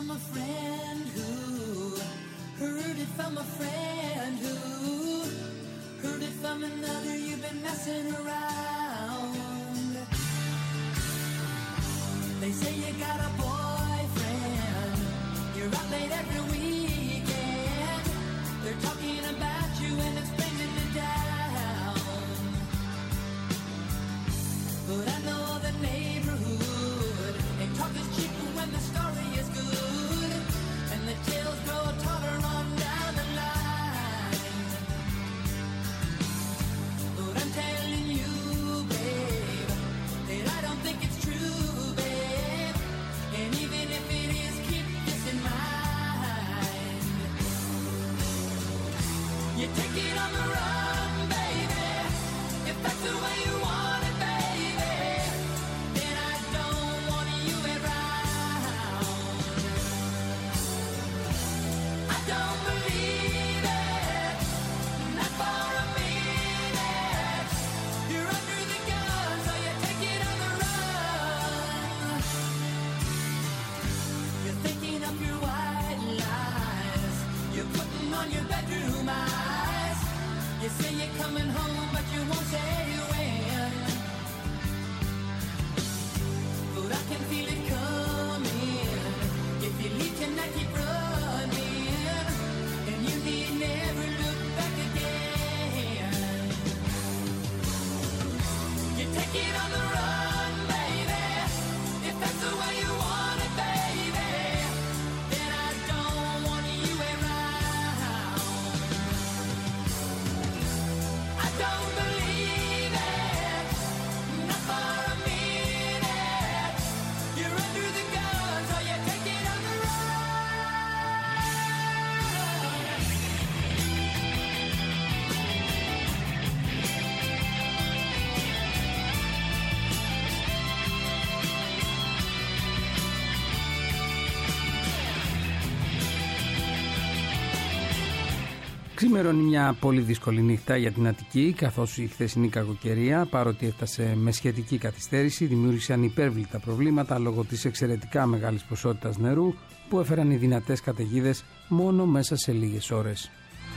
from a friend who heard it from a friend who heard it from another. You've been messing around. They say you got a boyfriend, you're out late every weekend. They're talking about you and it's bringing me down. But I know the neighborhood ain't talk is cheap when the story is good, and the tales grow taller on down the line. But I'm telling you, babe, that I don't think it's true, babe. And even if it is, keep this in mind. You take it on the run, baby, if that's the way you want it, baby. Then I don't want you around. I don't believe it, not for a minute. You're under the gun, so you take it on the run. You're thinking of your white lies, you're putting on your bedroom eyes. You say you're coming home, but you won't say when. But I can feel it coming. If you leave tonight, keep running, and you need never look back again. You take it on the run, baby, if that's the way you want it, baby. Then I don't want you around. I don't believe it, not for a minute. You're under the gun, so you take it on the run. Ξημερώνει μια πολύ δύσκολη νύχτα για την Αττική, καθώς η χθεσινή κακοκαιρία, παρότι έφτασε με σχετική καθυστέρηση, δημιούργησε ανυπέρβλητα προβλήματα λόγω της εξαιρετικά μεγάλης ποσότητας νερού που έφεραν οι δυνατές καταιγίδες μόνο μέσα σε λίγες ώρες.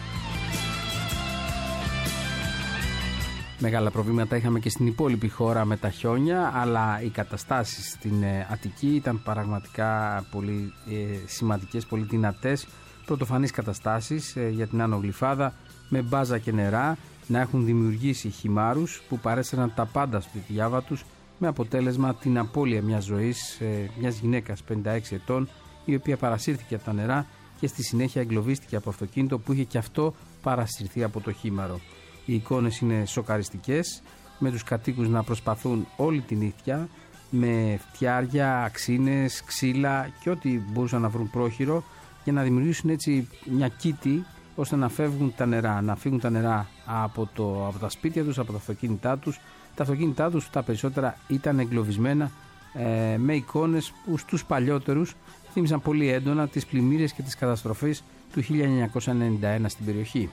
Μεγάλα προβλήματα είχαμε και στην υπόλοιπη χώρα με τα χιόνια, αλλά οι καταστάσεις στην Αττική ήταν πραγματικά πολύ σημαντικές, πολύ δυνατές. Πρωτοφανείς καταστάσεις για την Άνω Γλυφάδα με μπάζα και νερά να έχουν δημιουργήσει χυμάρους που παρέσαιραν τα πάντα στη διάβα τους, με αποτέλεσμα την απώλεια μιας ζωής, μιας γυναίκας 56 ετών, η οποία παρασύρθηκε από τα νερά και στη συνέχεια εγκλωβίστηκε από αυτοκίνητο που είχε και αυτό παρασυρθεί από το χήμαρο. Οι εικόνες είναι σοκαριστικές, με τους κατοίκους να προσπαθούν όλη τη νύχτα με φτιάρια, αξίνες, ξύλα και ό,τι μπορούσαν να βρουν πρόχειρο, για να δημιουργήσουν έτσι μια κήτη ώστε να φύγουν τα νερά από τα σπίτια τους, από τα αυτοκίνητά τους. Τα αυτοκίνητά τους τα περισσότερα ήταν εγκλωβισμένα, με εικόνες που στους παλιότερους θύμισαν πολύ έντονα τις πλημμύρες και τις καταστροφές του 1991 στην περιοχή.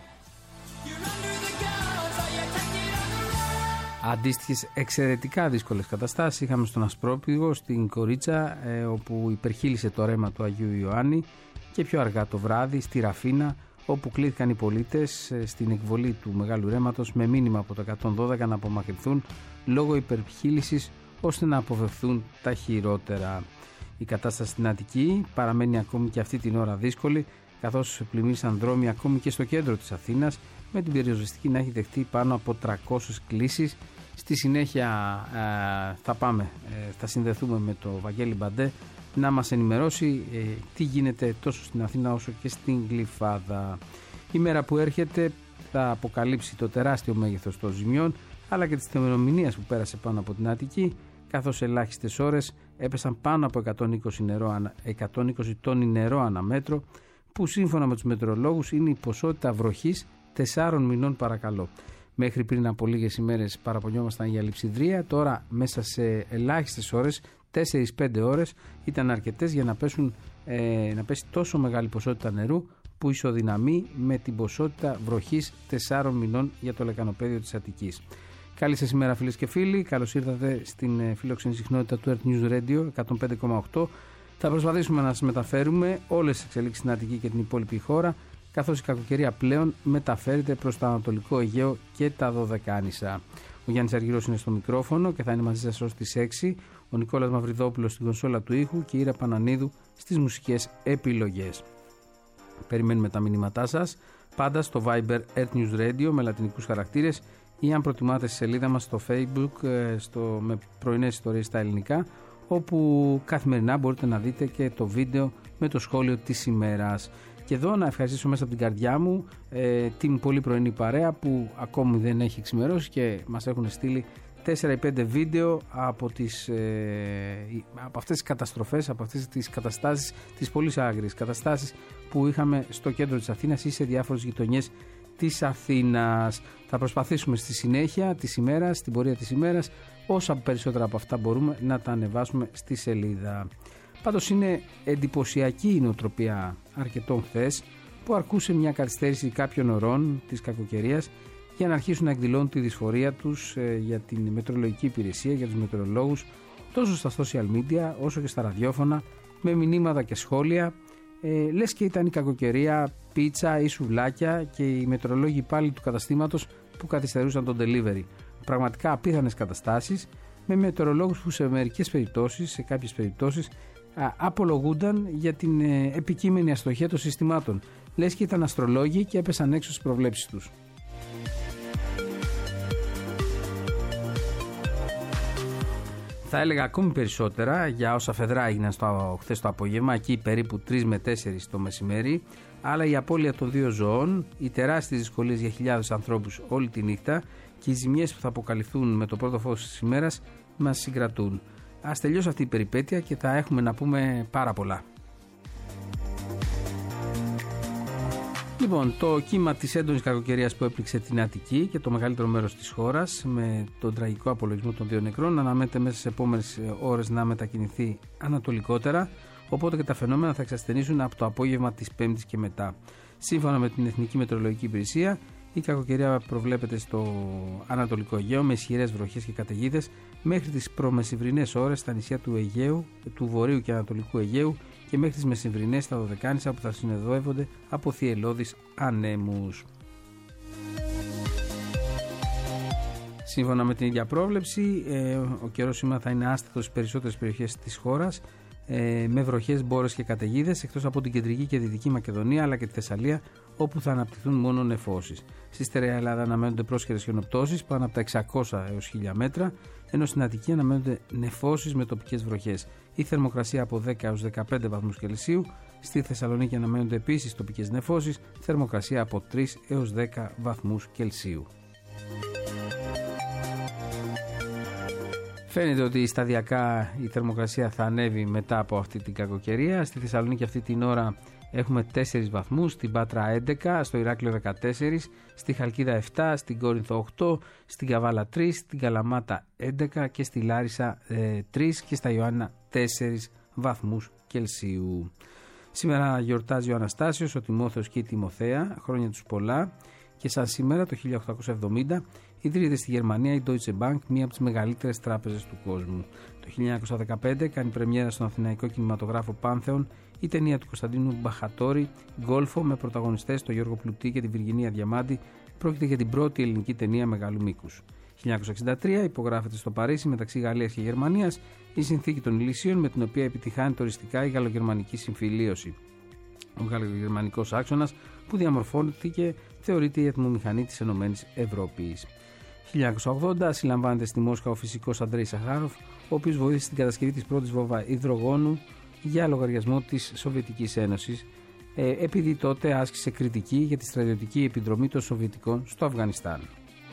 Αντίστοιχες εξαιρετικά δύσκολες καταστάσεις είχαμε στον Ασπρόπυργο, στην Κορίτσα, όπου υπερχείλησε το ρέμα του Αγίου Ιωάννη, και πιο αργά το βράδυ στη Ραφίνα, όπου κλήθηκαν οι πολίτες στην εκβολή του μεγάλου ρέματος με μήνυμα από το 112 να απομακρυνθούν λόγω υπερχείλησης, ώστε να αποφευθούν τα χειρότερα. Η κατάσταση στην Αττική παραμένει ακόμη και αυτή την ώρα δύσκολη, καθώς πλημμύρισαν δρόμοι ακόμη και στο κέντρο της Αθήνας, με την περιοριστική να έχει δεχτεί πάνω από 300 κλήσεις. Στη συνέχεια θα συνδεθούμε με το Βαγγέλη Μπαντέ να μας ενημερώσει τι γίνεται τόσο στην Αθήνα όσο και στην Γλυφάδα. Η μέρα που έρχεται θα αποκαλύψει το τεράστιο μέγεθος των ζημιών, αλλά και της θεομηνίας που πέρασε πάνω από την Αττική, καθώς ελάχιστες ώρες έπεσαν πάνω από 120 τόνοι νερό ανά μέτρο, που σύμφωνα με τους μετεωρολόγους είναι η ποσότητα βροχής 4 μηνών παρακαλώ. Μέχρι πριν από λίγες ημέρες παραπονιόμασταν για λειψιδρία, τώρα μέσα σε ελάχιστες ώρες, 4-5 ώρες ήταν αρκετές για να πέσει τόσο μεγάλη ποσότητα νερού, που ισοδυναμεί με την ποσότητα βροχής 4 μηνών για το λεκανοπέδιο της Αττικής. Καλή σας ημέρα φίλες και φίλοι, καλώς ήρθατε στην φιλόξενη συχνότητα του Earth News Radio 105,8. Θα προσπαθήσουμε να σας μεταφέρουμε όλες τις εξελίξεις στην Αττική και την υπόλοιπη χώρα, καθώς η κακοκαιρία πλέον μεταφέρεται προς το Ανατολικό Αιγαίο και τα Δωδεκάνησα. Ο Γιάννης Αργυρός είναι στο μικρόφωνο και θα είναι μαζί σας ως τις 6. Ο Νικόλας Μαυριδόπουλος στην κονσόλα του ήχου και η Ήρα Πανανίδου στις μουσικές επιλογές. Περιμένουμε τα μηνύματά σας πάντα στο Viber Earth News Radio με λατινικούς χαρακτήρες ή αν προτιμάτε στη σελίδα μας στο Facebook με πρωινές ιστορίες στα ελληνικά, όπου καθημερινά μπορείτε να δείτε και το βίντεο με το σχόλιο της ημέρας. Και εδώ να ευχαριστήσω μέσα από την καρδιά μου την πολύ πρωινή παρέα που ακόμη δεν έχει ξημερώσει και μας έχουν στείλει 4 ή 5 βίντεο από αυτές τις καταστροφές, από αυτές τις καταστάσεις, τις πολύ άγριες καταστάσεις που είχαμε στο κέντρο της Αθήνας ή σε διάφορες γειτονιές της Αθήνας. Θα προσπαθήσουμε στη συνέχεια της ημέρας, στην πορεία της ημέρας, όσα περισσότερα από αυτά μπορούμε να τα ανεβάσουμε στη σελίδα. Πάντως είναι εντυπωσιακή η νοοτροπία αρκετών χθες που αρκούσε μια καθυστέρηση κάποιων ωρών της κακοκαιρίας για να αρχίσουν να εκδηλώνουν τη δυσφορία τους για την μετεωρολογική υπηρεσία, για τους μετεωρολόγους, τόσο στα social media όσο και στα ραδιόφωνα, με μηνύματα και σχόλια. Λες και ήταν η κακοκαιρία πίτσα ή σουβλάκια και οι μετεωρολόγοι υπάλληλοι του καταστήματος που καθυστερούσαν τον delivery. Πραγματικά απίθανες καταστάσεις, με μετεωρολόγους που σε κάποιες περιπτώσεις απολογούνταν για την επικείμενη αστοχία των συστημάτων. Λες και ήταν αστρολόγοι και έπεσαν έξω στις προβλέψεις τους. Θα έλεγα ακόμη περισσότερα για όσα φεδρά έγιναν χθες το απόγευμα, εκεί περίπου 3 με 4 το μεσημέρι, αλλά η απώλεια των 2 ζώων, οι τεράστιες δυσκολίες για χιλιάδες ανθρώπους όλη τη νύχτα και οι ζημιές που θα αποκαλυφθούν με το πρώτο φως της ημέρας μας συγκρατούν. Ας τελειώσει αυτή η περιπέτεια και θα έχουμε να πούμε πάρα πολλά. Λοιπόν, το κύμα της έντονης κακοκαιρίας που έπληξε την Αττική και το μεγαλύτερο μέρος της χώρας, με τον τραγικό απολογισμό των 2 νεκρών, αναμένεται μέσα στις επόμενες ώρες να μετακινηθεί ανατολικότερα, οπότε και τα φαινόμενα θα εξασθενήσουν από το απόγευμα της Πέμπτης και μετά. Σύμφωνα με την Εθνική Μετεωρολογική Υπηρεσία, η κακοκαιρία προβλέπεται στο Ανατολικό Αιγαίο με ισχυρές βροχές και καταιγίδες μέχρι τις προμεσημβρινές ώρες στα νησιά του Αιγαίου, του Βορείου και Ανατολικού Αιγαίου και μέχρι τις μεσημβρινές στα Δωδεκάνησα που θα συνοδεύονται από θυελλώδεις ανέμους. Σύμφωνα με την ίδια πρόβλεψη, ο καιρός σήμερα θα είναι άστατος στις περισσότερες περιοχές της χώρας, με βροχές, μπόρες και καταιγίδες, εκτός από την κεντρική και δυτική Μακεδονία αλλά και τη Θεσσαλία, όπου θα αναπτυχθούν μόνο νεφώσεις. Στη στερεά Ελλάδα αναμένονται πρόσχερες χιονοπτώσεις πάνω από τα 600 έως 1000 μέτρα, ενώ στην Αττική αναμένονται νεφώσεις με τοπικές βροχές. Η θερμοκρασία από 10 έως 15 βαθμούς Κελσίου. Στη Θεσσαλονίκη αναμένονται επίσης τοπικές νεφώσεις, θερμοκρασία από 3 έως 10 βαθμούς Κελσίου. Φαίνεται ότι σταδιακά η θερμοκρασία θα ανέβει μετά από αυτή την κακοκαιρία. Στη Θεσσαλονίκη αυτή την ώρα έχουμε 4 βαθμούς, στην Πάτρα 11, στο Ηράκλειο 14, στη Χαλκίδα 7, στην Κόρινθο 8, στην Καβάλα 3, στην Καλαμάτα 11 και στη Λάρισα 3 και στα Ιωάννα 4 βαθμούς Κελσίου. Σήμερα γιορτάζει ο Αναστάσιος, ο Τιμόθεος και η Τιμοθέα, χρόνια τους πολλά, και σαν σήμερα το 1870 ιδρύεται στη Γερμανία η Deutsche Bank, μία από τις μεγαλύτερες τράπεζες του κόσμου. Το 1915 κάνει πρεμιέρα στον αθηναϊκό κινηματογράφο Πάνθεον η ταινία του Κωνσταντίνου Μπαχατόρη, Γκόλφο, με πρωταγωνιστές τον Γιώργο Πλουτή και την Βιργινία Διαμάντη. Πρόκειται για την πρώτη ελληνική ταινία μεγάλου μήκους. 1963 υπογράφεται στο Παρίσι μεταξύ Γαλλίας και Γερμανίας η Συνθήκη των Ηλυσίων, με την οποία επιτυχάνεται οριστικά η γαλλογερμανική συμφιλίωση. Ο γαλλογερμανικός άξονας που διαμορφώθηκε θεωρείται η ατμομηχανή της ΕΕ. 1980 συλλαμβάνεται στη Μόσχα ο φυσικός Αντρέι Σαχάροφ, ο οποίος βοήθησε στην κατασκευή της πρώτης βόμβας υδρογόνου για λογαριασμό της Σοβιετικής Ένωσης, επειδή τότε άσκησε κριτική για τη στρατιωτική επιδρομή των Σοβιετικών στο Αφγανιστάν.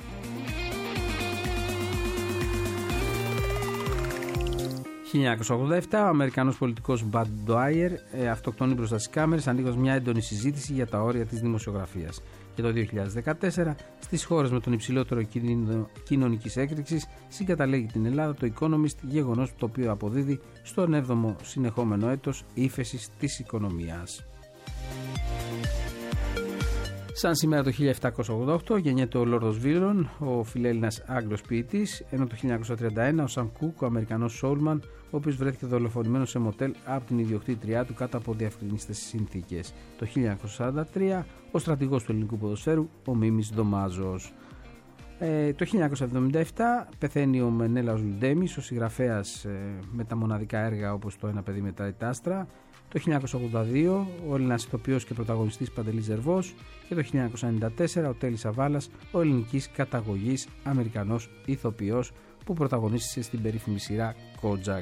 Το 1987 ο Αμερικανός πολιτικός Bud Dwyer αυτοκτονεί μπροστά στις κάμερες, ανοίγοντας μια έντονη συζήτηση για τα όρια της δημοσιογραφίας. Και το 2014 στις χώρες με τον υψηλότερο κίνδυνο κοινωνικής έκρηξης συγκαταλέγει την Ελλάδα το Economist, γεγονός το οποίο αποδίδει στον 7ο συνεχόμενο έτος ύφεσης της οικονομίας. Σαν σήμερα το 1788 γεννιέται ο Λόρδος Βίλον, ο φιλέλληνας Άγγλος ποιητής, ενώ το 1931 ο Σαν Κούκ, ο Αμερικανός σόουλμαν, ο οποίος βρέθηκε δολοφονημένος σε μοτέλ από την ιδιοκτήτριά του κάτω από διευκρινίστες συνθήκες. Το 1943 ο στρατηγός του ελληνικού ποδοσφαίρου, ο Μίμης Δωμάζος. Το 1977 πεθαίνει ο Μενέλαος Λουντέμις, ο συγγραφέας με τα μοναδικά έργα όπως το «Ένα παιδί μετράει τ' άστρα». Το 1982 ο Έλληνας ηθοποιός και πρωταγωνιστής Παντελής Ζερβός και το 1994 ο Τέλης Σαβάλας, ο ελληνικής καταγωγής Αμερικανός ηθοποιός που πρωταγωνίστησε στην περίφημη σειρά Κότζακ.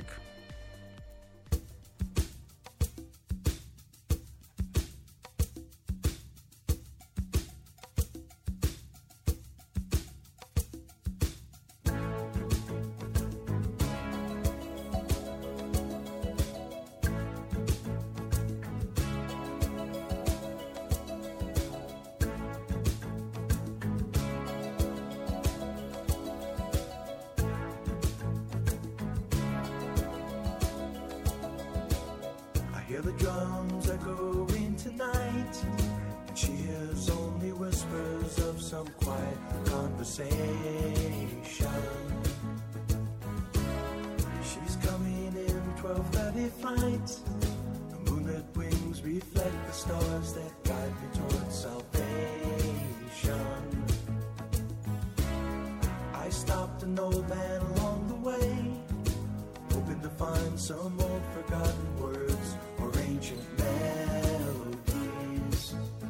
Hear the drums echoing tonight, and she hears only whispers of some quiet conversation. She's coming in 12:30 flight. The moonlit wings reflect the stars that guide me towards salvation. I stopped an old man along the way, hoping to find some old forgotten words or ancient melodies.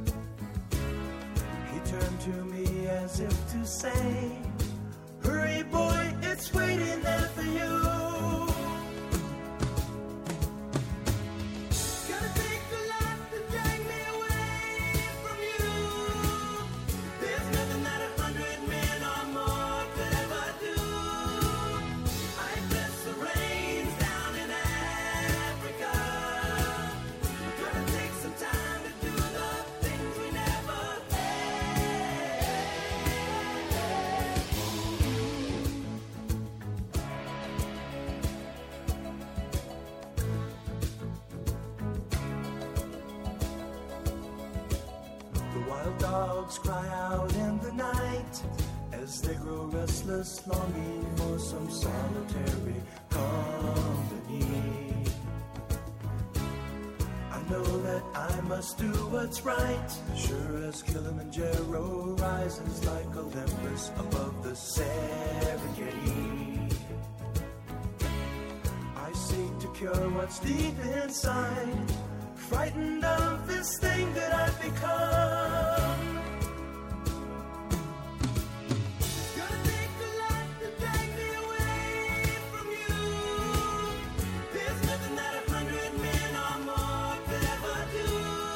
He turned to me as if to say, hurry boy, it's waiting there for you. Gonna take a lot to drag me away from you. There's nothing that 100 men or more could ever do. I bless the rains down in Africa. Gonna take some time to do the things we never had. The wild dogs cry out in the night as they grow restless, longing for some solitary company. I know that I must do what's right, sure as Kilimanjaro rises like Olympus above the Serengeti. I seek to cure what's deep inside, frightened of this thing that I've become. Gonna take a lot to drag me away from you. There's nothing that 100 men or more could ever do.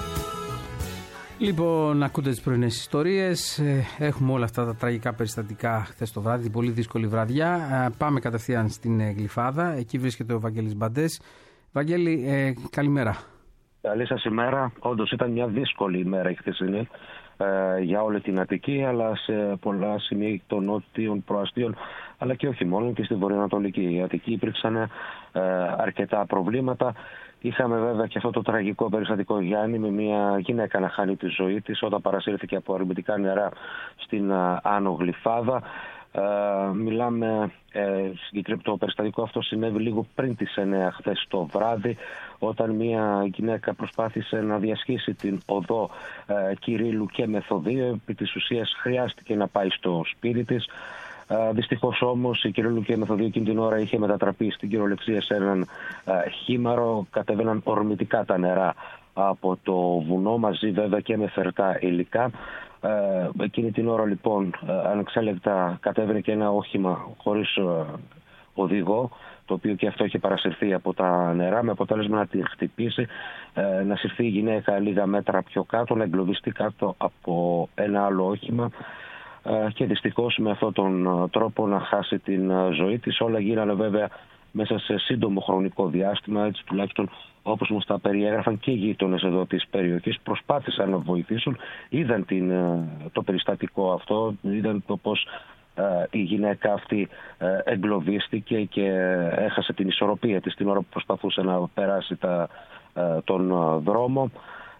Λοιπόν, ακούτε τις πρωινές ιστορίες. Έχουμε όλα αυτά τα τραγικά περιστατικά χθες το βράδυ, την πολύ δύσκολη βραδιά. Πάμε κατευθείαν στην Γλυφάδα. Εκεί βρίσκεται ο Βαγγέλης Μπαντές. Βαγγέλη, καλημέρα. Καλή σας ημέρα. Όντως ήταν μια δύσκολη ημέρα η χθεσινή για όλη την Αττική, αλλά σε πολλά σημεία των νότιων προαστίων, αλλά και όχι μόνο, και στη βορειοανατολική. Η Αττική υπήρξαν αρκετά προβλήματα. Είχαμε βέβαια και αυτό το τραγικό περιστατικό, Γιάννη, με μια γυναίκα να χάνει τη ζωή της όταν παρασύρθηκε από αρνητικά νερά στην Άνω Γλυφάδα. Μιλάμε, το περιστατικό αυτό συνέβη λίγο πριν τις 9 χθες το βράδυ, όταν μια γυναίκα προσπάθησε να διασχίσει την οδό Κυρίλλου και Μεθοδίου. Επί της ουσίας χρειάστηκε να πάει στο σπίτι της. Δυστυχώς όμως η Κυρίλλου και Μεθοδίου εκείνη την ώρα είχε μετατραπεί στην κυριολεξία σε έναν χήμαρο. Κατέβαιναν ορμητικά τα νερά από το βουνό, μαζί βέβαια και με φερτά υλικά. Εκείνη την ώρα λοιπόν ανεξέλεγκτα κατέβαινε και ένα όχημα χωρίς οδηγό, το οποίο και αυτό είχε παρασυρθεί από τα νερά, με αποτέλεσμα να την χτυπήσει, να συρθεί η γυναίκα λίγα μέτρα πιο κάτω, να εγκλωβιστεί κάτω από ένα άλλο όχημα και δυστυχώς με αυτόν τον τρόπο να χάσει την ζωή της. Όλα γίνανε βέβαια μέσα σε σύντομο χρονικό διάστημα, έτσι τουλάχιστον όπως μας τα περιέγραφαν και οι γείτονες εδώ της περιοχής. Προσπάθησαν να βοηθήσουν, είδαν το περιστατικό αυτό, είδαν το πώς η γυναίκα αυτή εγκλωβίστηκε και έχασε την ισορροπία της την ώρα που προσπαθούσε να περάσει τον δρόμο.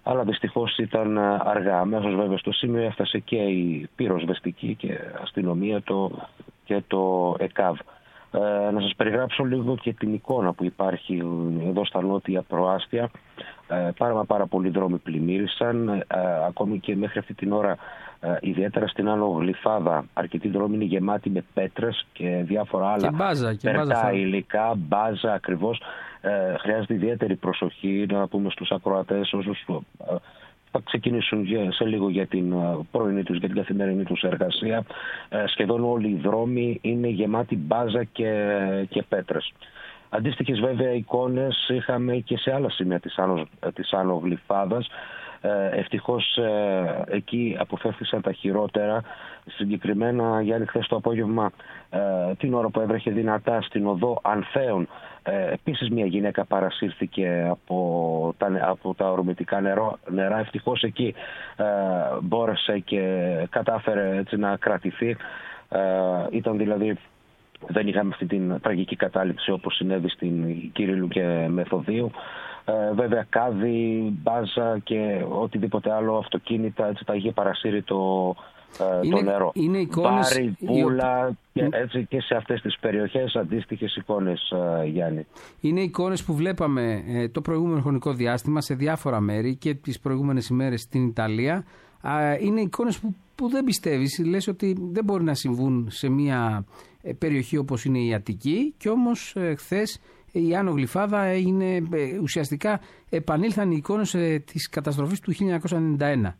αλλά δυστυχώς ήταν αργά. Αμέσως βέβαια στο σημείο έφτασε και η πυροσβεστική και αστυνομία και το ΕΚΑΒ. Να σας περιγράψω λίγο και την εικόνα που υπάρχει εδώ στα νότια προάστια. Πάρα πολλοί δρόμοι πλημμύρισαν, ακόμη και μέχρι αυτή την ώρα, ιδιαίτερα στην Άνω Γλυφάδα, αρκετοί δρόμοι είναι γεμάτοι με πέτρες και διάφορα άλλα περτά υλικά, μπάζα ακριβώς. Χρειάζεται ιδιαίτερη προσοχή, να πούμε στους ακροατές όσους θα ξεκινήσουν σε λίγο για την πρωινή τους, για την καθημερινή τους εργασία. Σχεδόν όλοι οι δρόμοι είναι γεμάτοι μπάζα και πέτρες. Αντίστοιχες βέβαια εικόνες είχαμε και σε άλλα σημεία της Άνω Γλυφάδας. Ευτυχώς εκεί αποφεύθησαν τα χειρότερα. Συγκεκριμένα, Γιάννη, χθες το απόγευμα, την ώρα που έβρεχε δυνατά στην οδό Ανθέων, επίσης μια γυναίκα παρασύρθηκε από τα ορμητικά νερά. Ευτυχώς εκεί μπόρεσε και κατάφερε έτσι να κρατηθεί. Ήταν δηλαδή... Δεν είχαμε αυτή την τραγική κατάληψη όπως συνέβη στην Κυρίλλου και Μεθοδίου. Βέβαια κάδι, μπάζα και οτιδήποτε άλλο, αυτοκίνητα, έτσι τα είχε παρασύρει το νερό. Είναι εικόνες... Μπάρι, πούλα, έτσι και σε αυτές τις περιοχές αντίστοιχες εικόνες, Γιάννη. Είναι εικόνες που βλέπαμε το προηγούμενο χρονικό διάστημα σε διάφορα μέρη και τις προηγούμενες ημέρες στην Ιταλία. Είναι εικόνες που δεν πιστεύεις, λες ότι δεν μπορεί να συμβούν σε μια περιοχή όπως είναι η Αττική, και όμως χθες η Άνω Γλυφάδα έγινε, ουσιαστικά επανήλθαν οι εικόνες της καταστροφής του 1991.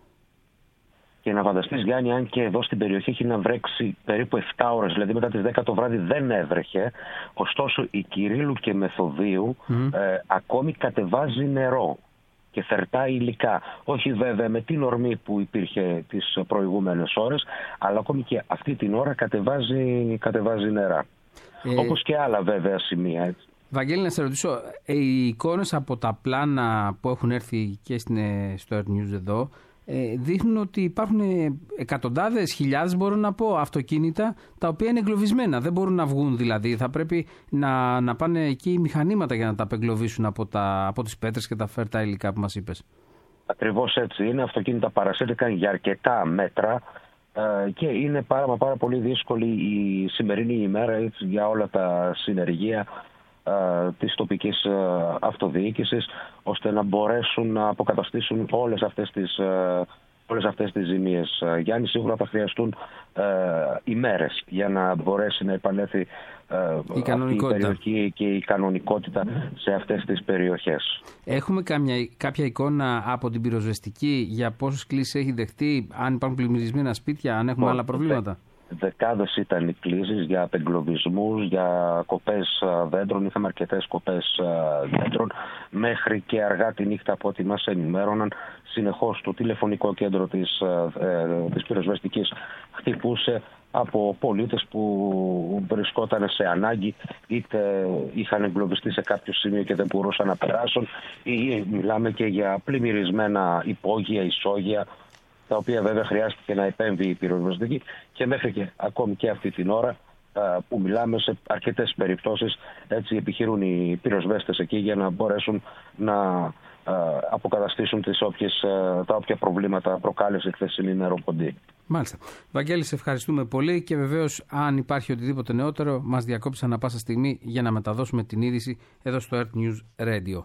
Και να φανταστείς, Γιάννη, αν και εδώ στην περιοχή έχει να βρέξει περίπου 7 ώρες, δηλαδή μετά τις 10 το βράδυ δεν έβρεχε, ωστόσο η Κυρίλλου και Μεθοδίου ακόμη κατεβάζει νερό και φερτά υλικά. Όχι βέβαια με την ορμή που υπήρχε τις προηγούμενες ώρες, αλλά ακόμη και αυτή την ώρα κατεβάζει νερά. Όπως και άλλα βέβαια σημεία. Έτσι. Βαγγέλη, να σε ρωτήσω, οι εικόνες από τα πλάνα που έχουν έρθει και στο Earth News εδώ δείχνουν ότι υπάρχουν εκατοντάδες, χιλιάδες μπορώ να πω, αυτοκίνητα τα οποία είναι εγκλωβισμένα. Δεν μπορούν να βγουν δηλαδή. Θα πρέπει να πάνε εκεί μηχανήματα για να τα απεγκλωβίσουν από τις πέτρες και τα φέρτα υλικά που μας είπες. Ακριβώς έτσι είναι. Αυτοκίνητα παρασύρθηκαν για αρκετά μέτρα και είναι πάρα πολύ δύσκολη η σημερινή ημέρα, έτσι, για όλα τα συνεργεία της τοπικής αυτοδιοίκησης, ώστε να μπορέσουν να αποκαταστήσουν όλες αυτές τις ζημίες. Γιάννη, σίγουρα θα χρειαστούν ημέρες για να μπορέσει να επανέλθει αυτή η περιοχή και η κανονικότητα σε αυτές τις περιοχές. Έχουμε κάποια εικόνα από την πυροσβεστική για πόσες κλήσεις έχει δεχτεί, αν υπάρχουν πλημμυρισμένα σπίτια, αν έχουμε άλλα προβλήματα? Δεκάδες ήταν οι κλήσεις για απεγκλωβισμούς, για κοπές δέντρων. Είχαμε αρκετές κοπές δέντρων μέχρι και αργά τη νύχτα, από ό,τι μας ενημέρωναν. Συνεχώς το τηλεφωνικό κέντρο της πυροσβεστικής χτυπούσε από πολίτες που βρισκόταν σε ανάγκη, είτε είχαν εγκλωβιστεί σε κάποιο σημείο και δεν μπορούσαν να περάσουν, ή μιλάμε και για πλημμυρισμένα υπόγεια, ισόγεια, τα οποία βέβαια χρειάστηκε να επέμβει η πυροσβεστική, και μέχρι και ακόμη και αυτή την ώρα που μιλάμε, σε αρκετές περιπτώσεις έτσι επιχειρούν οι πυροσβέστες εκεί για να μπορέσουν να αποκαταστήσουν τα όποια προβλήματα προκάλεσε η χθεσινή νεροποντή. Μάλιστα. Βαγγέλη, σε ευχαριστούμε πολύ και βεβαίως αν υπάρχει οτιδήποτε νεότερο μας διακόψει ανά πάσα στιγμή για να μεταδώσουμε την είδηση εδώ στο Earth News Radio.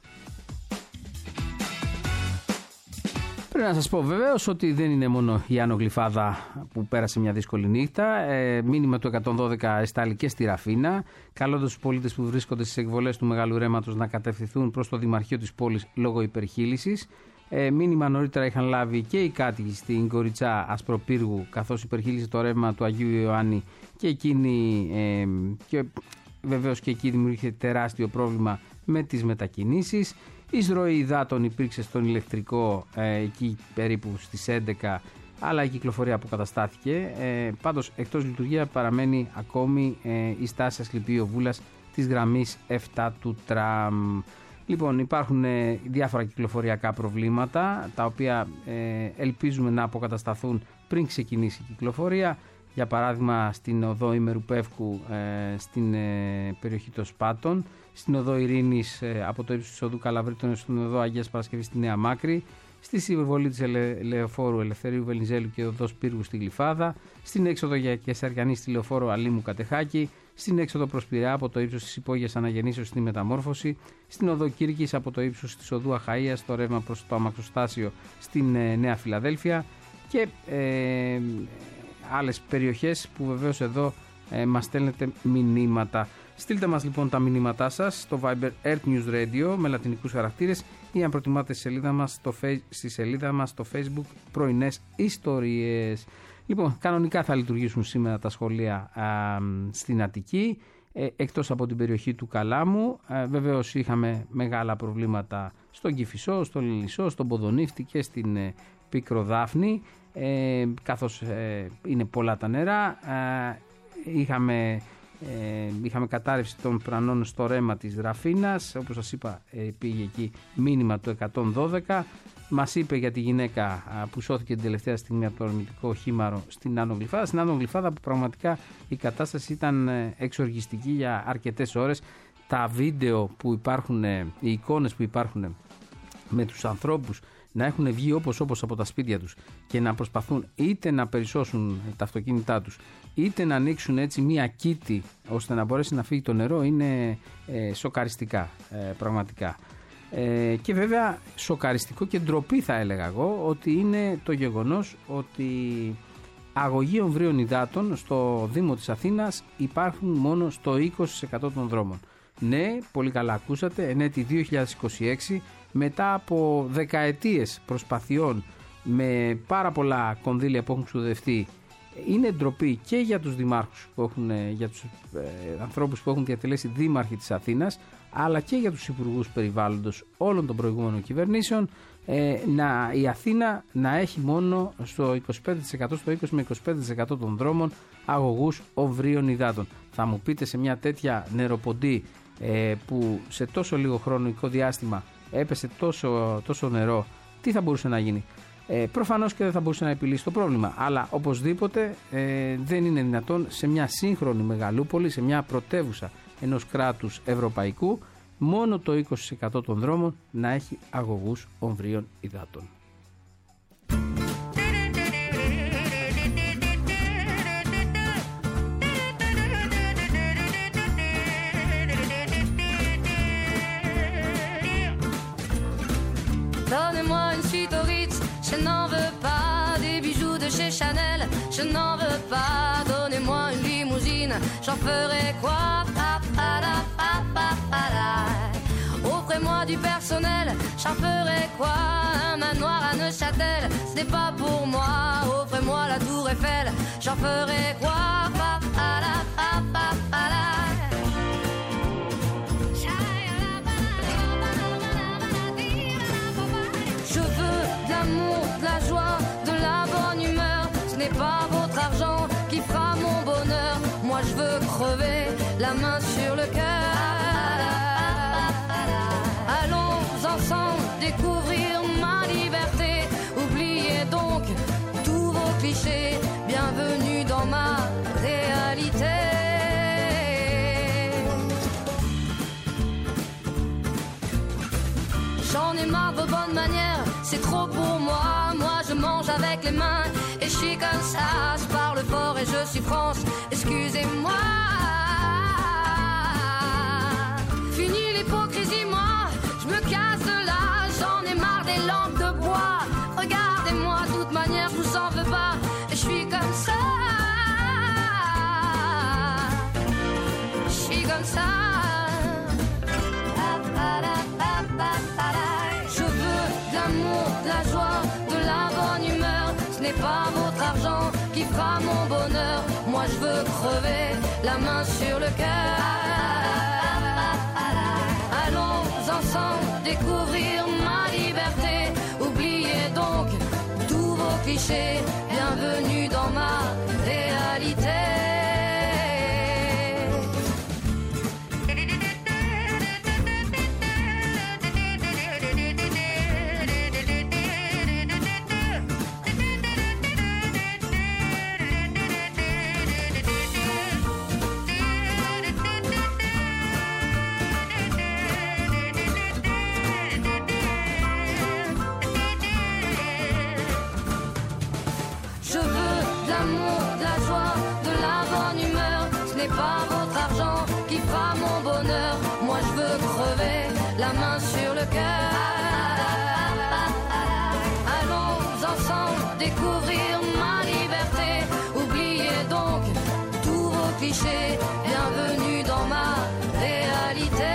Πρέπει να σας πω βεβαίως ότι δεν είναι μόνο η Άνω Γλυφάδα που πέρασε μια δύσκολη νύχτα. Μήνυμα του 112 εστάλει και στη Ραφίνα, καλώντας τους πολίτες που βρίσκονται στις εκβολές του Μεγάλου Ρέματος να κατευθυνθούν προς το Δημαρχείο της πόλης λόγω υπερχείλησης. Μήνυμα νωρίτερα είχαν λάβει και οι κάτοικοι στην Κοριτσά Ασπροπύργου, καθώς υπερχείλησε το ρεύμα του Αγίου Ιωάννη και εκείνη, και βεβαίως και εκεί δημιουργήθηκε τεράστιο πρόβλημα με τις μετακινήσεις. Εισρωή υδάτων υπήρξε στον ηλεκτρικό εκεί περίπου στις 11, αλλά η κυκλοφορία αποκαταστάθηκε. Πάντως εκτός λειτουργία παραμένει ακόμη η στάση Ασκληπίου Βούλας της γραμμής 7 του τραμ. Λοιπόν, υπάρχουν διάφορα κυκλοφοριακά προβλήματα, τα οποία ελπίζουμε να αποκατασταθούν πριν ξεκινήσει η κυκλοφορία. για παράδειγμα στην οδό Ημερουπεύκου στην περιοχή των Σπάτων, στην οδό Ειρήνης από το ύψος της οδού Καλαβρίτων στην οδό Αγίας Παρασκευής στη Νέα Μάκρη, στη συμβολή της Λεωφόρου Ελευθερίου Βενιζέλου και οδός Πύργου στη Γλυφάδα, στην έξοδο για Κεσαριανή στη Λεωφόρο Αλήμου Κατεχάκη, στην έξοδο προς Πειραιά από το ύψος της Υπόγειας Αναγεννήσεως στη Μεταμόρφωση, στην οδό Κύρκης από το ύψος της οδού Αχαΐας στο ρεύμα προς το αμαξοστάσιο στην Νέα Φιλαδέλφια και άλλες περιοχές που βεβαίως εδώ μας στέλνετε μηνύματα. Στείλτε μας λοιπόν τα μηνύματά σας στο Viber Earth News Radio με λατινικούς χαρακτήρες ή αν προτιμάτε στη σελίδα μας στο Facebook Πρωινές Ιστορίες. Λοιπόν, κανονικά θα λειτουργήσουν σήμερα τα σχολεία στην Αττική, εκτός από την περιοχή του Καλάμου. Βεβαίως είχαμε μεγάλα προβλήματα στον Κηφισό, στον Λιλισσό, στον Ποδονύφτη και στην Πικροδάφνη, καθώς είναι πολλά τα νερά. Είχαμε κατάρρευση των πρανών στο ρέμα της Δραφίνας, όπως σας είπα πήγε εκεί μήνυμα του 112. Μας είπε για τη γυναίκα που σώθηκε την τελευταία στιγμή από το ορμητικό χήμαρο στην Άνω Γλυφάδα. Στην Άνω Γλυφάδα που πραγματικά η κατάσταση ήταν εξοργιστική για αρκετές ώρες. Τα βίντεο που υπάρχουν, οι εικόνες που υπάρχουν με τους ανθρώπους να έχουν βγει όπως από τα σπίτια τους και να προσπαθούν είτε να περισσώσουν τα αυτοκίνητά τους είτε να ανοίξουν έτσι μία κήτη ώστε να μπορέσει να φύγει το νερό είναι σοκαριστικά πραγματικά. Και βέβαια σοκαριστικό και ντροπή θα έλεγα εγώ ότι είναι το γεγονός ότι αγωγοί ομβρίων υδάτων στο Δήμο της Αθήνας υπάρχουν μόνο στο 20% των δρόμων. Ναι, πολύ καλά ακούσατε, εν έτη 2026 μετά από δεκαετίες προσπαθειών με πάρα πολλά κονδύλια που έχουν ξοδευτεί, είναι ντροπή και για τους δημάρχους που έχουν, για τους ανθρώπους που έχουν διατελέσει δήμαρχοι της Αθήνας, αλλά και για τους υπουργούς περιβάλλοντος όλων των προηγούμενων κυβερνήσεων, η Αθήνα να έχει μόνο στο 25%, στο 20 με 25% των δρόμων αγωγούς ομβρίων υδάτων. Θα μου πείτε, σε μια τέτοια νεροποντή που σε τόσο λίγο χρονικό διάστημα έπεσε τόσο νερό, τι θα μπορούσε να γίνει? Προφανώς και δεν θα μπορούσε να επιλύσει το πρόβλημα, αλλά οπωσδήποτε δεν είναι δυνατόν σε μια σύγχρονη μεγαλούπολη, σε μια πρωτεύουσα ενός κράτους ευρωπαϊκού, μόνο το 20% των δρόμων να έχει αγωγούς ομβρίων υδάτων. Donnez-moi une suite au Ritz, je n'en veux pas. Des bijoux de chez Chanel, je n'en veux pas. Donnez-moi une limousine, j'en ferai quoi? Offrez-moi du personnel, j'en ferai quoi? Un manoir à Neuchâtel, ce n'est pas pour moi. Offrez-moi la tour Eiffel, j'en ferai quoi? Je veux de l'amour, de la joie, de la bonne humeur. Ce n'est pas votre argent qui fera mon bonheur. Moi je veux crever la main sur le cœur. Allons ensemble découvrir ma liberté. Oubliez donc tous vos clichés. Bienvenue dans ma réalité. J'en ai marre de vos bonnes manières, c'est trop pour moi. Moi je mange avec les mains et je suis comme ça. Je parle fort et je suis France, excusez-moi. Fini l'hypocrisie, moi, je me casse de là. J'en ai marre des lampes de bois. Regardez-moi, de toute manière je vous en veux pas. Et je suis comme ça. Je suis comme ça. Je veux de l'amour, de la joie, de la bonne humeur. Ce n'est pas votre argent qui fera mon bonheur. Moi je veux crever la main sur le cœur. Allons ensemble découvrir ma liberté. Oubliez donc tous vos clichés. Bienvenue dans ma réalité. main sur le cœur. Allons ensemble découvrir ma liberté. Oubliez donc tous vos clichés. Bienvenue dans ma réalité.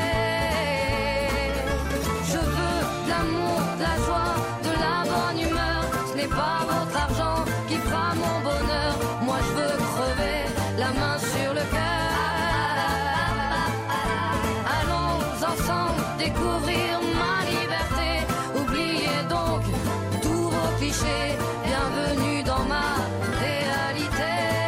Je veux de l'amour, de la joie, de la bonne humeur. Ce n'est pas votre argent qui fera mon bonheur. Moi je veux crever la main sur le cœur. Allons ensemble découvrir ma liberté. Oubliez donc tous vos clichés. Bienvenue dans ma réalité.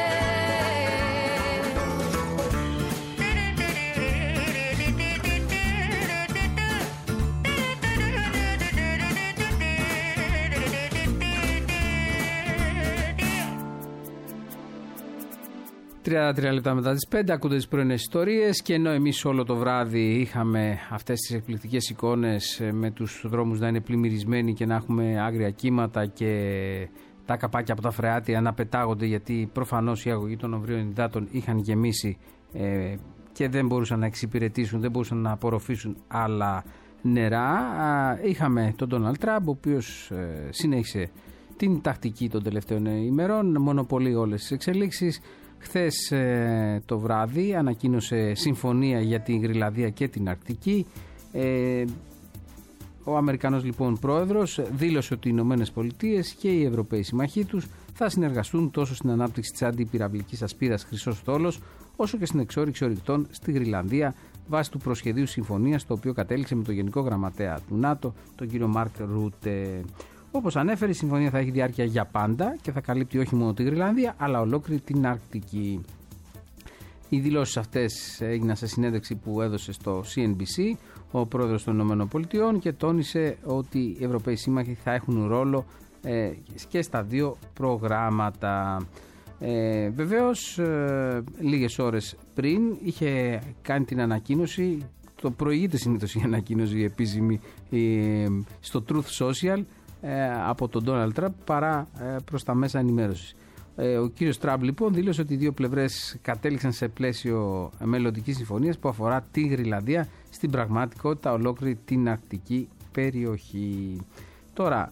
Τρία λεπτά μετά τις 5 ακούτε τις πρωινές ιστορίες, και ενώ εμείς όλο το βράδυ είχαμε αυτές τις εκπληκτικές εικόνες με τους δρόμους να είναι πλημμυρισμένοι και να έχουμε άγρια κύματα και τα καπάκια από τα φρεάτια να πετάγονται, γιατί προφανώς η αγωγή των ομβρίων υδάτων είχαν γεμίσει και δεν μπορούσαν να εξυπηρετήσουν, δεν μπορούσαν να απορροφήσουν άλλα νερά. Είχαμε τον Ντόναλντ Τραμπ, ο οποίος συνέχισε την τακτική των τελευταίων ημερών, μονοπολεί όλες τις εξελίξεις. Χθες το βράδυ ανακοίνωσε συμφωνία για την Γροιλανδία και την Αρκτική. Ο Αμερικανός λοιπόν πρόεδρος δήλωσε ότι οι Ηνωμένες Πολιτείες και οι Ευρωπαίοι συμμαχοί τους θα συνεργαστούν τόσο στην ανάπτυξη της αντιπυραυλικής ασπίδας Χρυσός Στόλος, όσο και στην εξόρυξη ορυκτών στη Γροιλανδία, βάσει του προσχεδίου συμφωνίας, το οποίο κατέληξε με τον Γενικό Γραμματέα του ΝΑΤΟ, τον κύριο Μάρκ Ρούτε. Όπως ανέφερε, η συμφωνία θα έχει διάρκεια για πάντα και θα καλύπτει όχι μόνο τη Γροιλανδία, αλλά ολόκληρη την Αρκτική. Οι δηλώσεις αυτές έγιναν σε συνέντευξη που έδωσε στο CNBC ο πρόεδρος των ΗΠΑ και τόνισε ότι οι Ευρωπαίοι σύμμαχοι θα έχουν ρόλο και στα δύο προγράμματα. Βεβαίως, λίγες ώρες πριν είχε κάνει την ανακοίνωση, το προηγείται συνήθως η ανακοίνωση η επίσημη στο Truth Social από τον Ντόναλντ Τραμπ παρά προς τα μέσα ενημέρωσης. Ο κύριος Τραμπ λοιπόν δήλωσε ότι οι δύο πλευρές κατέληξαν σε πλαίσιο μελλοντικής συμφωνίας που αφορά τη Γροιλανδία, στην πραγματικότητα ολόκληρη την αρκτική περιοχή. Τώρα,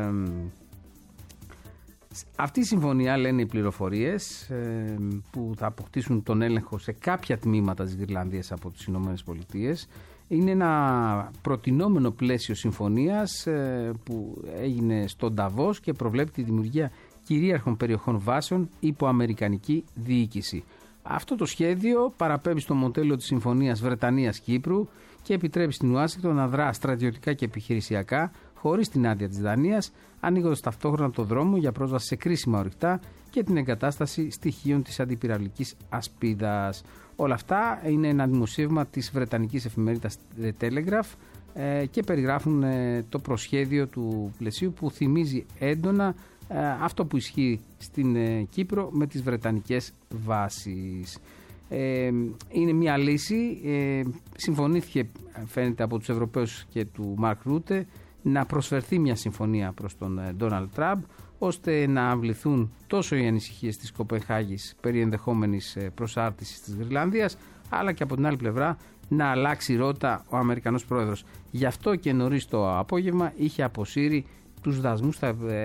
αυτή η συμφωνία, λένε οι πληροφορίες, που θα αποκτήσουν τον έλεγχο σε κάποια τμήματα της Γροιλανδίας από τις Ηνωμένες Πολιτείες, είναι ένα προτινόμενο πλαίσιο συμφωνίας που έγινε στον Νταβός και προβλέπει τη δημιουργία κυρίαρχων περιοχών βάσεων υπό αμερικανική διοίκηση. Αυτό το σχέδιο παραπέμπει στο μοντέλο της Συμφωνίας Βρετανίας-Κύπρου και επιτρέπει στην Ουάσιγκτον να δρά στρατιωτικά και επιχειρησιακά χωρίς την άδεια της Δανίας, ανοίγοντας ταυτόχρονα το δρόμο για πρόσβαση σε κρίσιμα ορυκτά και την εγκατάσταση στοιχείων της αντιπυραυλικής ασπίδας. Όλα αυτά είναι ένα δημοσίευμα της βρετανικής εφημερίδας The Telegraph και περιγράφουν το προσχέδιο του πλαισίου που θυμίζει έντονα αυτό που ισχύει στην Κύπρο με τις βρετανικές βάσεις. Είναι μια λύση, συμφωνήθηκε φαίνεται από τους Ευρωπαίους και του Μαρκ Ρούτε να προσφερθεί μια συμφωνία προς τον Ντόναλντ Τραμπ, ώστε να αμβληθούν τόσο οι ανησυχίες της Κοπενχάγης περί ενδεχόμενης προσάρτησης της Γροιλανδίας, αλλά και από την άλλη πλευρά να αλλάξει ρότα ο Αμερικανός πρόεδρος. Γι' αυτό και νωρίς το απόγευμα είχε αποσύρει τους δασμούς,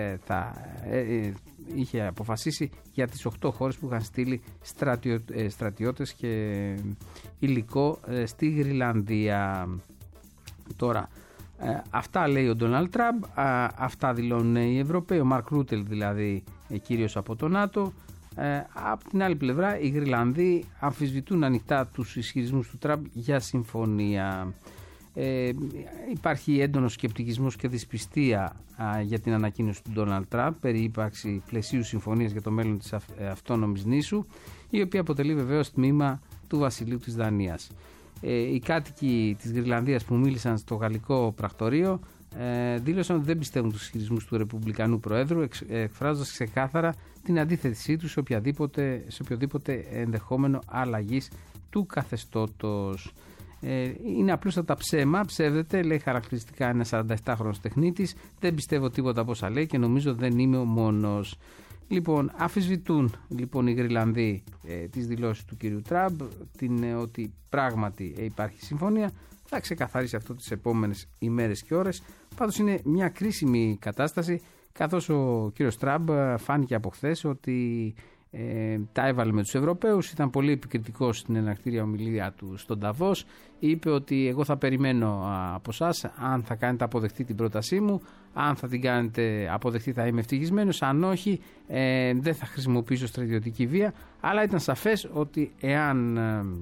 είχε αποφασίσει για τις 8 χώρες που είχαν στείλει στρατιώτες και υλικό στη Γροιλανδία. Τώρα, αυτά λέει ο Ντόναλντ Τραμπ, αυτά δηλώνουν οι Ευρωπαίοι, ο Μαρκ Ρούτε δηλαδή κύριος από το ΝΑΤΟ. Από την άλλη πλευρά οι Γροιλανδοί αμφισβητούν ανοιχτά τους ισχυρισμούς του Τραμπ για συμφωνία. Υπάρχει έντονος σκεπτικισμός και δυσπιστία για την ανακοίνωση του Ντόναλντ Τραμπ περί ύπαρξη πλαισίου συμφωνίας για το μέλλον της αυτόνομης νήσου, η οποία αποτελεί βεβαίως τμήμα του βασιλείου της Δανίας. Οι κάτοικοι της Γροιλανδίας που μίλησαν στο γαλλικό πρακτορείο δήλωσαν ότι δεν πιστεύουν τους ισχυρισμούς του Ρεπουμπλικανού Προέδρου, εκφράζοντας ξεκάθαρα την αντίθεσή τους σε οποιοδήποτε ενδεχόμενο αλλαγής του καθεστώτος. Είναι απλούστατα ψέμα, ψεύδεται, λέει χαρακτηριστικά ένα 47χρονος τεχνίτης. Δεν πιστεύω τίποτα από όσα λέει και νομίζω δεν είμαι ο μόνος. Λοιπόν, αμφισβητούν λοιπόν οι Γρυλανδοί τις δηλώσεις του κυρίου Τραμπ, ότι πράγματι υπάρχει συμφωνία. Θα ξεκαθαρίσει αυτό τις επόμενες ημέρες και ώρες. Πάντως είναι μια κρίσιμη κατάσταση, καθώς ο κύριος Τραμπ φάνηκε από χθες ότι τα έβαλε με τους Ευρωπαίους. Ήταν πολύ επικριτικός στην εναρκτήρια ομιλία του στον Νταβός. Είπε ότι εγώ θα περιμένω από εσάς, αν θα κάνετε αποδεκτή την πρότασή μου, αν θα την κάνετε αποδεκτή θα είμαι ευτυχισμένος, αν όχι δεν θα χρησιμοποιήσω στρατιωτική βία. Αλλά ήταν σαφές ότι εάν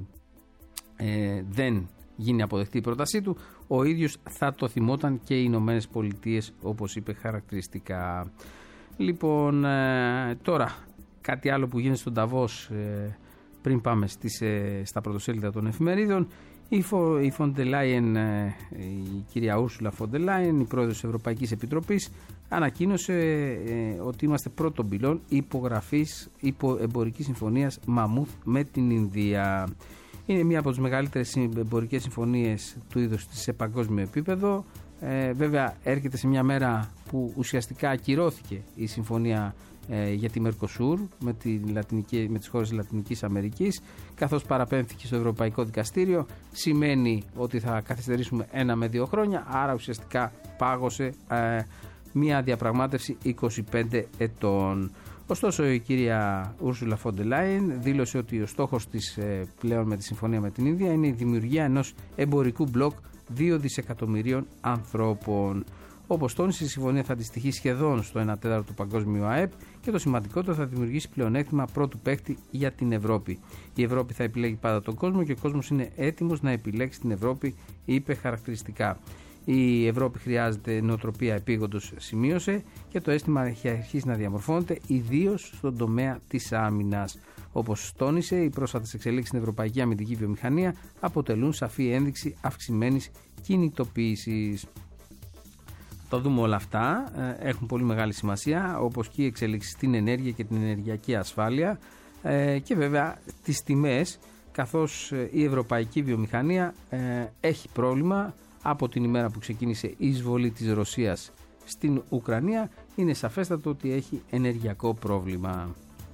δεν γίνει αποδεκτή η πρότασή του, ο ίδιος θα το θυμόταν και οι Ηνωμένες Πολιτείες, όπως είπε χαρακτηριστικά. Λοιπόν, τώρα κάτι άλλο που γίνεται στον Νταβός, πριν πάμε στα πρωτοσέλιδα των εφημερίδων. Η Φοντελάιεν, η κυρία Ούρσουλα Φοντελάιεν, η πρόεδρος της Ευρωπαϊκής Επιτροπής, ανακοίνωσε ότι είμαστε πρώτον πυλών υπογραφής εμπορικής συμφωνίας Μαμούθ με την Ινδία. Είναι μία από τις μεγαλύτερες εμπορικές συμφωνίες του είδους της σε παγκόσμιο επίπεδο. Βέβαια έρχεται σε μια μέρα που ουσιαστικά ακυρώθηκε η συμφωνία για τη Μερκοσούρ με τις χώρες της Λατινικής Αμερικής, καθώς παραπέμφθηκε στο Ευρωπαϊκό Δικαστήριο. Σημαίνει ότι θα καθυστερήσουμε 1 με 2 χρόνια, άρα ουσιαστικά πάγωσε μια διαπραγμάτευση 25 ετών. Ωστόσο η κυρία Ούρσουλα Φοντελάιεν δήλωσε ότι ο στόχος της πλέον με τη συμφωνία με την Ινδία είναι η δημιουργία ενός εμπορικού μπλοκ 2 δισεκατομμυρίων ανθρώπων. Όπως τόνισε, η συμφωνία θα αντιστοιχεί σχεδόν στο 1/4 του παγκόσμιου ΑΕΠ και το σημαντικότερο, θα δημιουργήσει πλεονέκτημα πρώτου παίκτη για την Ευρώπη. Η Ευρώπη θα επιλέγει πάντα τον κόσμο και ο κόσμος είναι έτοιμος να επιλέξει την Ευρώπη, είπε χαρακτηριστικά. Η Ευρώπη χρειάζεται νοοτροπία επίγοντος, σημείωσε, και το αίσθημα έχει αρχίσει να διαμορφώνεται, ιδίως στον τομέα της άμυνας. Όπως τόνισε, οι πρόσφατες εξελίξεις στην ευρωπαϊκή αμυντική βιομηχανία αποτελούν σαφή ένδειξη αυξημένης κινητοποίησης. Το δούμε όλα αυτά, έχουν πολύ μεγάλη σημασία, όπως και οι εξελίξεις στην ενέργεια και την ενεργειακή ασφάλεια και βέβαια τις τιμές, καθώς η ευρωπαϊκή βιομηχανία έχει πρόβλημα από την ημέρα που ξεκίνησε η εισβολή της Ρωσίας στην Ουκρανία. Είναι σαφέστατο ότι έχει ενεργειακό πρόβλημα.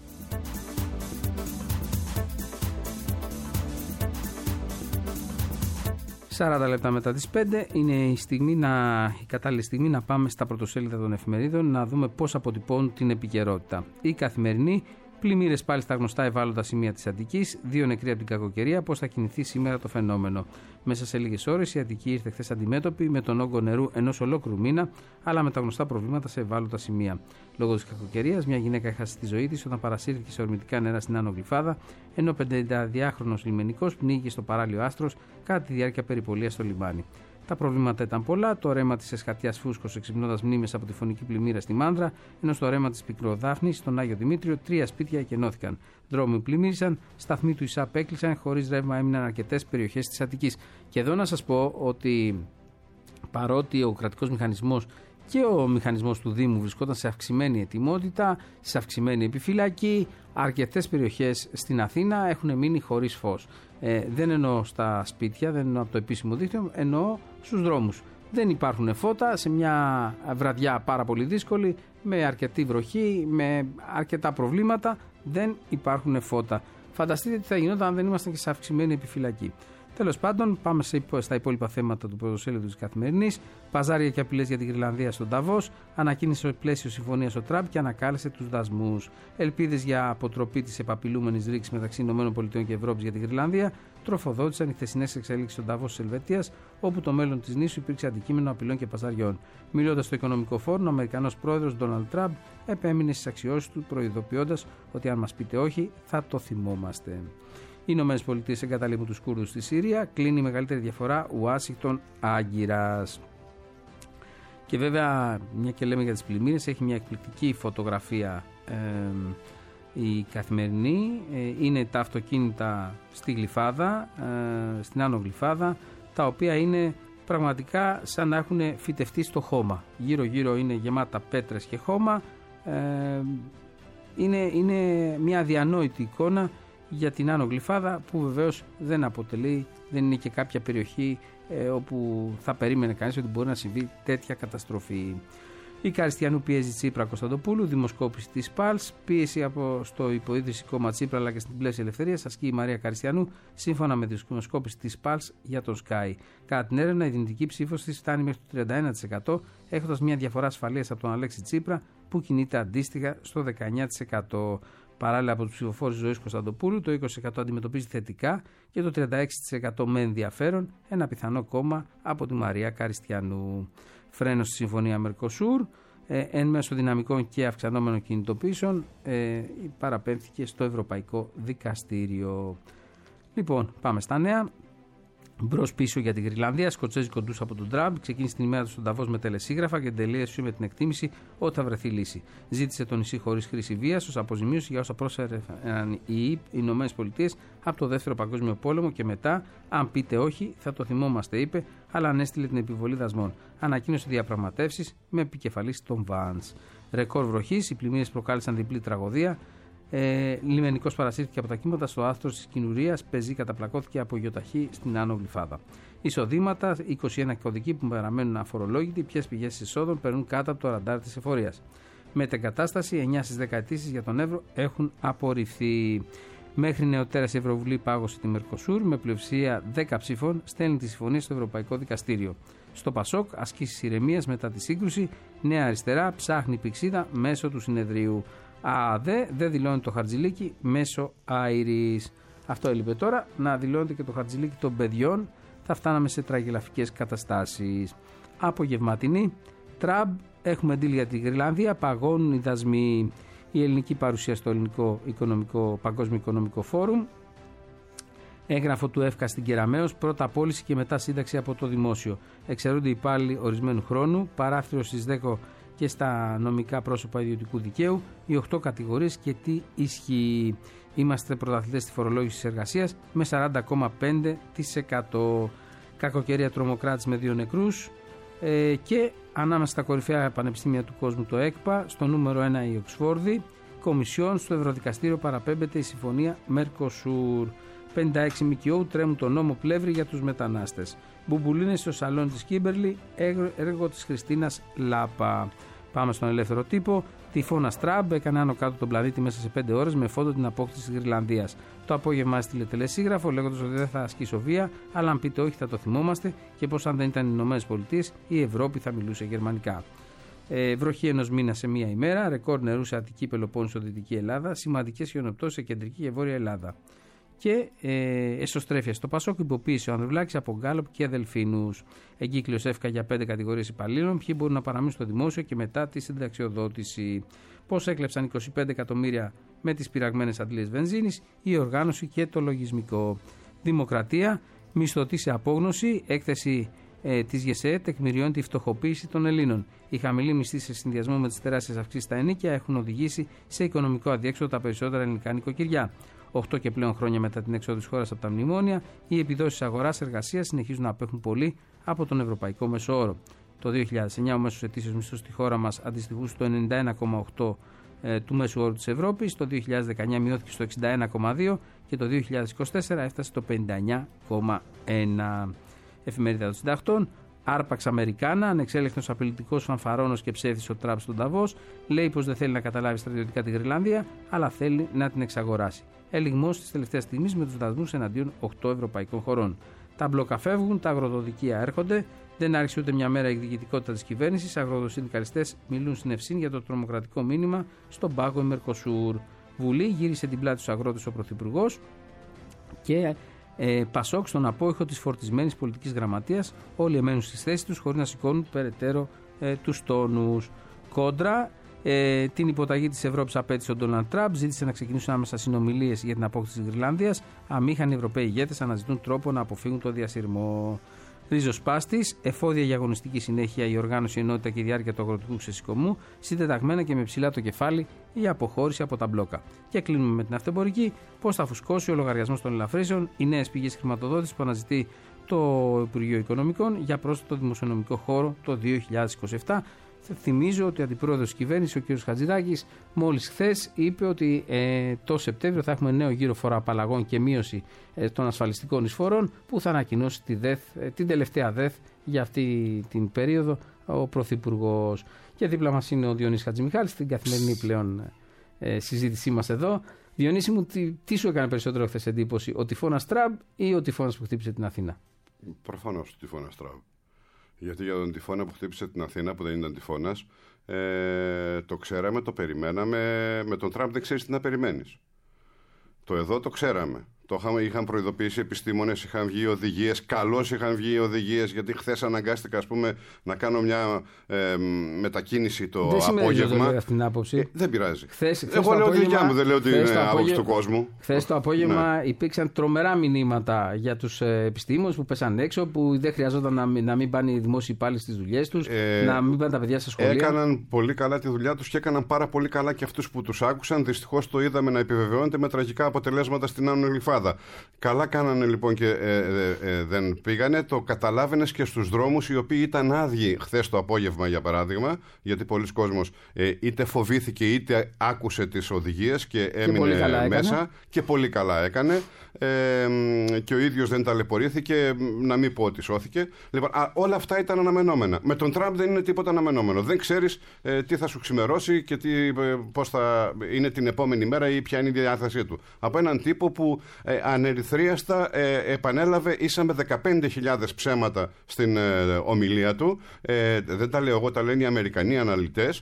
«40 λεπτά μετά τις 5 είναι η κατάλληλη στιγμή να πάμε στα πρωτοσέλιδα των εφημερίδων να δούμε πώς αποτυπώνουν την επικαιρότητα. Η Καθημερινή, πλημμύρες πάλι στα γνωστά ευάλωτα σημεία της Αττικής, 2 νεκροί από την κακοκαιρία, πώς θα κινηθεί σήμερα το φαινόμενο. Μέσα σε λίγες ώρες η Αττική ήρθε χθες αντιμέτωπη με τον όγκο νερού ενός ολόκληρου μήνα, αλλά με τα γνωστά προβλήματα σε ευάλωτα σημεία. Λόγω της κακοκαιρίας, μια γυναίκα έχασε τη ζωή της όταν παρασύρθηκε σε ορμητικά νερά στην Άνω Γλυφάδα, ενώ 52χρονος λιμενικός πνίγηκε στο παράλιο Άστρος κατά τη διάρκεια περιπολίας στο λιμάνι. Τα προβλήματα ήταν πολλά. Το ρέμα της Εσχατιάς φούσκωσε εξυπνώντας μνήμες από τη φωνική πλημμύρα στη Μάνδρα, ενώ στο ρέμα της Πικροδάφνης, στον Άγιο Δημήτριο, 3 σπίτια εκενώθηκαν. Δρόμοι πλημμύρισαν, σταθμοί του ΙΣΑΠ έκλεισαν, χωρίς ρεύμα έμειναν αρκετές περιοχές της Αττικής. Και εδώ να σας πω ότι παρότι ο κρατικός μηχανισμός και ο μηχανισμός του Δήμου βρισκόταν σε αυξημένη ετοιμότητα, σε αυξημένη επιφυλακή, αρκετές περιοχές στην Αθήνα έχουν μείνει χωρίς φως. Δεν εννοώ στα σπίτια, δεν εννοώ από το επίσημο δίκτυο, εννοώ στους δρόμους. Δεν υπάρχουν φώτα σε μια βραδιά πάρα πολύ δύσκολη, με αρκετή βροχή, με αρκετά προβλήματα, δεν υπάρχουν φώτα. Φανταστείτε τι θα γινόταν αν δεν ήμασταν και σε αυξημένη επιφυλακή. Τέλος πάντων, πάμε στα υπόλοιπα θέματα του πρωτοσέλιδου της Καθημερινής. Παζάρια και απειλές για την Γρυλανδία στον Νταβός. Ανακοίνησε πλαίσιο συμφωνίας ο Τραμπ και ανακάλεσε τους δασμούς. Ελπίδες για αποτροπή της επαπειλούμενης ρήξης μεταξύ ΗΠΑ και Ευρώπης για την Γρυλανδία τροφοδότησαν οι χθεσινές εξελίξεις στον Νταβός της Ελβετίας, όπου το μέλλον της νήσου υπήρξε αντικείμενο απειλών και παζαριών. Μιλώντας στο Οικονομικό Φόρουμ, ο Αμερικανός πρόεδρος Ντόναλντ Τραμπ επέμεινε στις αξιώσεις του, προειδοποιώντας ότι αν μας πείτε όχι, θα το θυμόμαστε. Οι Ηνωμένες Πολιτείες εγκαταλείπουν τους Κούρδους στη Συρία, κλείνει η μεγαλύτερη διαφορά Ουάσιγκτον-Άγκυρας. Και βέβαια, μια και λέμε για τις πλημμύρες, έχει μια εκπληκτική φωτογραφία η Καθημερινή. Είναι τα αυτοκίνητα στη Γλυφάδα, στην Άνω Γλυφάδα, τα οποία είναι πραγματικά σαν να έχουν φυτευτεί στο χώμα. Γύρω-γύρω είναι γεμάτα πέτρες και χώμα. Είναι μια αδιανόητη εικόνα για την Άνω Γλυφάδα, που βεβαίως δεν είναι και κάποια περιοχή όπου θα περίμενε κανείς ότι μπορεί να συμβεί τέτοια καταστροφή. Η Καριστιανού πιέζει Τσίπρα Κωνσταντοπούλου, δημοσκόπηση της ΠΑΛΣ, πίεση στο υποίδρυση κόμμα Τσίπρα αλλά και στην πλαίσια ελευθερίας ασκεί η Μαρία Καριστιανού, σύμφωνα με τη δημοσκόπηση της ΠΑΛΣ για τον Sky. Κατά την έρευνα, η δυνητική ψήφος της φτάνει μέχρι το 31%, έχοντας μια διαφορά ασφαλείας από τον Αλέξη Τσίπρα, που κινείται αντίστοιχα στο 19%. Παράλληλα, από τους ψηφοφόρους Ζωής Κωνσταντοπούλου, το 20% αντιμετωπίζει θετικά και το 36% με ενδιαφέρον ένα πιθανό κόμμα από τη Μαρία Καριστιανού. Φρένος στη συμφωνία Μερκοσούρ, εν μέσω δυναμικών και αυξανόμενων κινητοποιήσεων, παραπέμφθηκε στο Ευρωπαϊκό Δικαστήριο. Λοιπόν, πάμε στα νέα. Μπρος πίσω για την Γρυλανδία. Σκοτσέζοι κοντούς από τον Τραμπ. Ξεκίνησε την ημέρα του στον Νταβός με τελεσίγραφα και τελείωσε με την εκτίμηση ότι θα βρεθεί λύση. Ζήτησε το νησί χωρίς χρήση βίας ως αποζημίωση για όσα πρόσφεραν οι Ηνωμένες Πολιτείες από το Δεύτερο Παγκόσμιο Πόλεμο και μετά. Αν πείτε όχι, θα το θυμόμαστε, είπε, αλλά ανέστειλε την επιβολή δασμών. Ανακοίνωσε διαπραγματεύσεις με επικεφαλής τον Βάνς. Ρεκόρ βροχής. Οι πλημμύρες προκάλεσαν διπλή τραγωδία. Λιμενικός παρασύρθηκε από τα κύματα στο άθρος της Κινουρίας. Πεζή καταπλακώθηκε από γεωταχή στην Άνω Γλυφάδα. Εισοδήματα: 21 κωδικοί που παραμένουν αφορολόγητοι. Ποιες πηγές εισόδων περνούν κάτω από το ραντάρ της εφορίας. Μετεγκατάσταση: 9 στις 10 αιτήσεις για τον Εύρο έχουν απορριφθεί. Μέχρι νεοτέρας η Ευρωβουλή πάγωσε τη Μερκοσούρ με πλειοψηφία 10 ψήφων. Στέλνει τη συμφωνία στο Ευρωπαϊκό Δικαστήριο. Στο Πασόκ, ασκήσεις ηρεμίας μετά τη σύγκρουση. Νέα Αριστερά ψάχνει πηξίδα μέσω του συνεδρίου. ΑΔΕ δεν δηλώνει το Χαρτζηλίκι μέσω Άιρης. Αυτό έλειπε τώρα, να δηλώνεται και το Χαρτζηλίκι των παιδιών. Θα φτάναμε σε τραγελαφικές καταστάσεις. Απογευματινή. Τραμπ, έχουμε deal για τη Γρυλανδία, παγώνουν οι δασμοί. Η ελληνική παρουσία στο ελληνικό Παγκόσμιο Οικονομικό Φόρουμ. Έγγραφο του ΕΦΚΑ στην Κεραμέως, πρώτα απόλυση και μετά σύνταξη από το δημόσιο. Εξαιρούνται οι υπάλληλοι ορισμένου χρόνου, παράθυρο στις 10 και στα νομικά πρόσωπα ιδιωτικού δικαίου, οι 8 κατηγορίες και τι ισχύει. Είμαστε πρωταθλητές στη φορολόγηση της εργασίας με 40,5%. Κακοκαιρία τρομοκράτης με 2 νεκρούς και ανάμεσα στα κορυφαία πανεπιστήμια του κόσμου το ΕΚΠΑ, στο νούμερο 1 η Οξφόρδη, Κομισιόν, στο Ευρωδικαστήριο παραπέμπεται η συμφωνία Μερκοσούρ. 56 ΜΚΟ τρέμουν τον νόμο Πλεύρη για τους μετανάστες. Μπουμπουλίνες στο σαλόνι της Κίμπερλι, έργο της Χριστίνας Λάπα. Πάμε στον ελεύθερο τύπο. Τυφώνας Τραμπ έκανε άνω κάτω τον πλανήτη μέσα σε 5 ώρες με φόντο την απόκτηση της Γρυλανδίας. Το απόγευμα έστειλε τελεσίγραφο λέγοντας ότι δεν θα ασκήσω βία, αλλά αν πείτε όχι θα το θυμόμαστε και πως αν δεν ήταν οι Ηνωμένες Πολιτείες η Ευρώπη θα μιλούσε γερμανικά. Βροχή ενός μήνα σε μία ημέρα, ρεκόρ νερού σε Αττική, Πελοπόννησο, Δυτική Ελλάδα, σημαντικές χιονοπτώσεις σε Κεντρική και Βόρεια Ελλάδα. Και εσωστρέφεια στο Πασόκ, υποποίησε ο Ανδρουλάκης από Γκάλοπ και Δελφίνους. Εγκύκλειος εύκα για 5 κατηγορίες υπαλλήλων, ποιοι μπορούν να παραμείνουν στο δημόσιο και μετά τη συνταξιοδότηση. Πώς έκλεψαν 25 εκατομμύρια με τις πειραγμένες αντλίες βενζίνης, η οργάνωση και το λογισμικό. Δημοκρατία, μισθωτή σε απόγνωση, έκθεση της ΓΕΣΕ τεκμηριώνει τη φτωχοποίηση των Ελλήνων. Οι χαμηλοί μισθοί σε συνδυασμό με τις τεράστιες αυξήσεις στα ενοίκια έχουν οδηγήσει σε οικονομικό αδιέξοδο τα περισσότερα ελληνικά νοικοκυριά. 8 και πλέον χρόνια μετά την έξοδο της χώρας από τα μνημόνια, οι επιδόσεις αγοράς-εργασίας συνεχίζουν να απέχουν πολύ από τον ευρωπαϊκό μέσο όρο. Το 2009 ο μέσος ετήσιος μισθός στη χώρα μας αντιστοιχούσε στο 91,8 του μέσου όρου της Ευρώπης, το 2019 μειώθηκε στο 61,2 και το 2024 έφτασε στο 59,1. Εφημερίδα των Συντακτών. Άρπαξ Αμερικάνα, ανεξέλεγκτος απειλητικός φανφαρώνος και ψεύδης ο Τραμπ στον Νταβός, λέει πως δεν θέλει να καταλάβει στρατιωτικά τη Γρυλανδία, αλλά θέλει να την εξαγοράσει. Ελιγμός της τελευταίας στιγμής με τους δασμούς εναντίον 8 ευρωπαϊκών χωρών. Τα μπλόκα φεύγουν, τα αγροδοδικεία έρχονται, δεν άρχισε ούτε μια μέρα η εκδικητικότητα της κυβέρνησης. Αγροδοσυνδικαλιστές μιλούν στην ευσύνη για το τρομοκρατικό μήνυμα στον πάγο Μερκοσούρ. Βουλή γύρισε την πλάτη στους αγρότες ο Πρωθυπουργός και Πασόκ στον απόϊχο της φορτισμένης πολιτικής γραμματείας. Όλοι εμένουν στις θέσεις τους χωρίς να σηκώνουν περαιτέρω τους τόνους. Κόντρα, την υποταγή της Ευρώπης απέτησε ο Ντόναλντ Τραμπ, ζήτησε να ξεκινήσουν άμεσα συνομιλίες για την απόκτηση της Γρυλανδίας. Αμήχανοι Ευρωπαίοι ηγέτες αναζητούν τρόπο να αποφύγουν το διασυρμό. Ρίζος Πάστης, εφόδια για αγωνιστική συνέχεια, η οργάνωση, η ενότητα και η διάρκεια του αγροτικού ξεσηκωμού, συντεταγμένα και με ψηλά το κεφάλι η αποχώρηση από τα μπλόκα. Και κλείνουμε με την αυτεμπορική. Πώς θα φουσκώσει ο λογαριασμός των ελαφρύσεων, οι νέες πηγές χρηματοδότησης που αναζητεί το Υπουργείο Οικονομικών για πρόσθετο δημοσιονομικό χώρο το 2027. Θυμίζω ότι ο αντιπρόεδρος της κυβέρνησης, ο κ. Χατζηδάκης, μόλις χθες είπε ότι το Σεπτέμβριο θα έχουμε νέο γύρο φοροαπαλλαγών και μείωση των ασφαλιστικών εισφορών που θα ανακοινώσει την τελευταία ΔΕΘ για αυτή την περίοδο ο Πρωθυπουργός. Και δίπλα μας είναι ο Διονύσης Χατζημιχάλης, στην καθημερινή πλέον συζήτησή μας εδώ. Διονύση μου, τι σου έκανε περισσότερο χθες εντύπωση, ο τυφώνας Τραμπ ή ο τυφώνας που χτύπησε την Αθήνα? Προφανώς ο τυφώνας Τραμπ. Γιατί για τον τυφώνα που χτύπησε την Αθήνα, που δεν ήταν τυφώνας, το ξέραμε, το περιμέναμε. Με τον Τραμπ δεν ξέρεις τι να περιμένεις. Το εδώ το ξέραμε. Είχαν προειδοποιήσει επιστήμονες, είχαν βγει οδηγίες. Καλώς είχαν βγει οδηγίες, γιατί χθες αναγκάστηκα, ας πούμε, να κάνω μια μετακίνηση το απόγευμα. Δεν την άποψη. Δεν πειράζει. Εγώ λέω τη δικιά μου, δεν λέω την άποψη του κόσμου. Χθες το απόγευμα υπήρξαν τρομερά μηνύματα για τους επιστήμονες που πέσαν έξω, που δεν χρειαζόταν να μην πάνε οι δημόσιοι υπάλληλοι στις δουλειές τους, να μην πάνε τα παιδιά στα σχολεία. Έκαναν πολύ καλά τη δουλειά τους και έκαναν πάρα πολύ καλά και αυτούς που τους άκουσαν. Δυστυχώς το είδαμε να επιβεβαιώνεται με τραγικά αποτελέσματα στην Άνω Γλυφάδα. Καλά κάνανε λοιπόν και δεν πήγανε. Το καταλάβαινες και στους δρόμους, οι οποίοι ήταν άδειοι χθες το απόγευμα, για παράδειγμα, γιατί πολλοί κόσμος είτε φοβήθηκε είτε άκουσε τις οδηγίες και έμεινε μέσα. Και πολύ καλά έκανε. Και ο ίδιος δεν ταλαιπωρήθηκε, να μην πω ότι σώθηκε. Λοιπόν, όλα αυτά ήταν αναμενόμενα. Με τον Τραμπ δεν είναι τίποτα αναμενόμενο. Δεν ξέρεις τι θα σου ξημερώσει και πώς θα είναι την επόμενη μέρα ή ποια είναι η διάθεσή του. Από έναν τύπο που ανερυθρίαστα επανέλαβε ίσα με 15.000 ψέματα στην ομιλία του. Δεν τα λέω εγώ, τα λένε οι Αμερικανοί αναλυτές.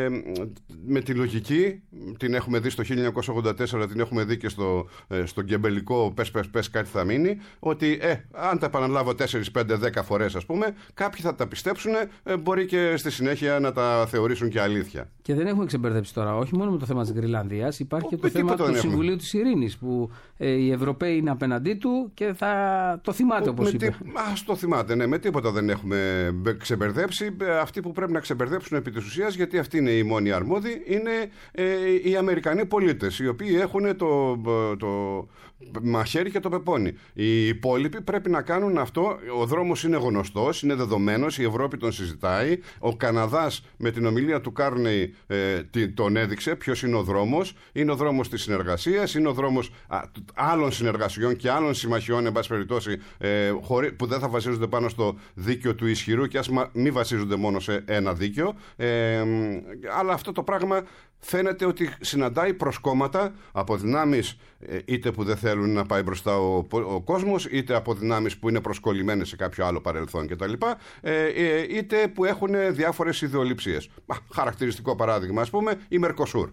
Με τη λογική, την έχουμε δει στο 1984, την έχουμε δει και στο γκεμπελικό πες κάτι θα μείνει, ότι αν τα επαναλάβω 4, 5, 10 φορές, ας πούμε, κάποιοι θα τα πιστέψουν, μπορεί και στη συνέχεια να τα θεωρήσουν και αλήθεια. Και δεν έχουμε ξεμπερδέψει τώρα, όχι μόνο με το θέμα της Γροιλανδίας, υπάρχει και το θέμα του Συμβουλίου της Ειρήνης, που οι Ευρωπαίοι είναι απέναντί του και θα το θυμάται, όπως είπε. Ας το θυμάται, ναι, με τίποτα δεν έχουμε ξεμπερδέψει. Αυτοί που πρέπει να ξεμπερδέψουν επί της ουσίας, γιατί αυτοί είναι οι μόνοι αρμόδιοι, είναι οι Αμερικανοί πολίτες, οι οποίοι έχουν το μαχαίρι και το πεπόνι. Οι υπόλοιποι πρέπει να κάνουν αυτό. Ο δρόμος είναι γνωστός, είναι δεδομένος, η Ευρώπη τον συζητάει. Ο Καναδάς με την ομιλία του Κάρνεϊ τον έδειξε ποιος είναι ο δρόμος. Είναι ο δρόμος της συνεργασίας, είναι ο δρόμος άλλων συνεργασιών και άλλων συμμαχιών, εν πάση περιπτώσει, που δεν θα βασίζονται πάνω στο δίκαιο του ισχυρού και ας μην βασίζονται μόνο σε ένα δίκαιο. Αλλά αυτό το πράγμα φαίνεται ότι συναντάει προσκόμματα από δυνάμεις είτε που δεν θέλουν να πάει μπροστά ο κόσμος, είτε από δυνάμεις που είναι προσκολλημένες σε κάποιο άλλο παρελθόν κτλ. Είτε που έχουν διάφορες ιδεολειψίες. Χαρακτηριστικό παράδειγμα, ας πούμε, η Μερκοσούρ.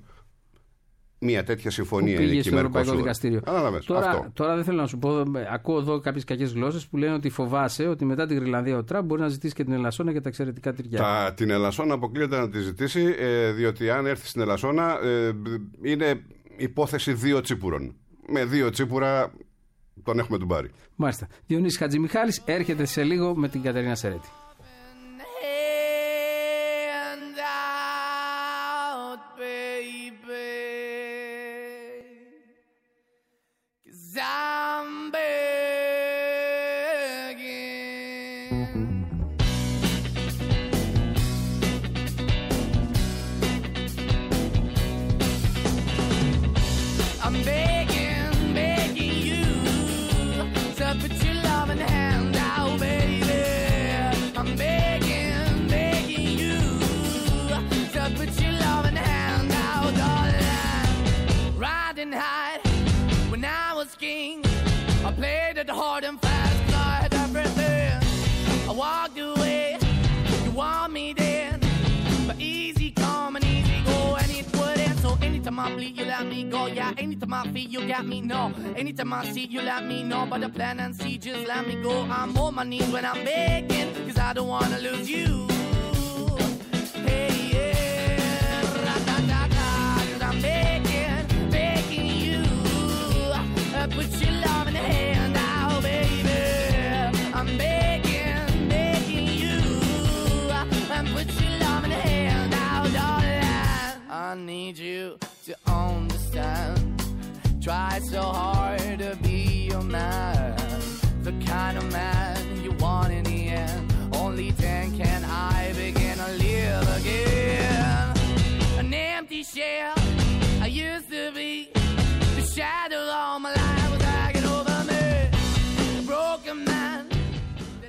Μια τέτοια συμφωνία είναι και η Ευρωπαϊκό Δικαστήριο. Τώρα δεν θέλω να σου πω, ακούω εδώ κάποιες κακές γλώσσες που λένε ότι φοβάσαι ότι μετά την Γροιλανδία ο Τραμπ μπορεί να ζητήσει και την Ελασσόνα για τα εξαιρετικά τυριά. Την Ελασσόνα αποκλείεται να τη ζητήσει, διότι αν έρθει στην Ελασσόνα είναι υπόθεση 2 τσίπουρων. Με 2 τσίπουρα τον έχουμε τον πάρει. Μάλιστα. Διονύσης Χατζημιχάλης έρχεται σε λίγο με την Κατερίνα Σερέτη. Anytime I feel you got me, no. Anytime I see you let me know. But the plan and see, just let me go. I'm on my knees when I'm begging, cause I don't wanna lose you. Hey, yeah, ra-da-da-da, cause I'm begging, begging you. Put your love in the hand now, baby. I'm begging, begging you. Put your love in the hand now, darling. I need you to understand. Try so hard to be your man, the kind of man you want in the end. Only then can I begin to live again. An empty shell I used to be, the shadow all my life was dragging over me. A broken man that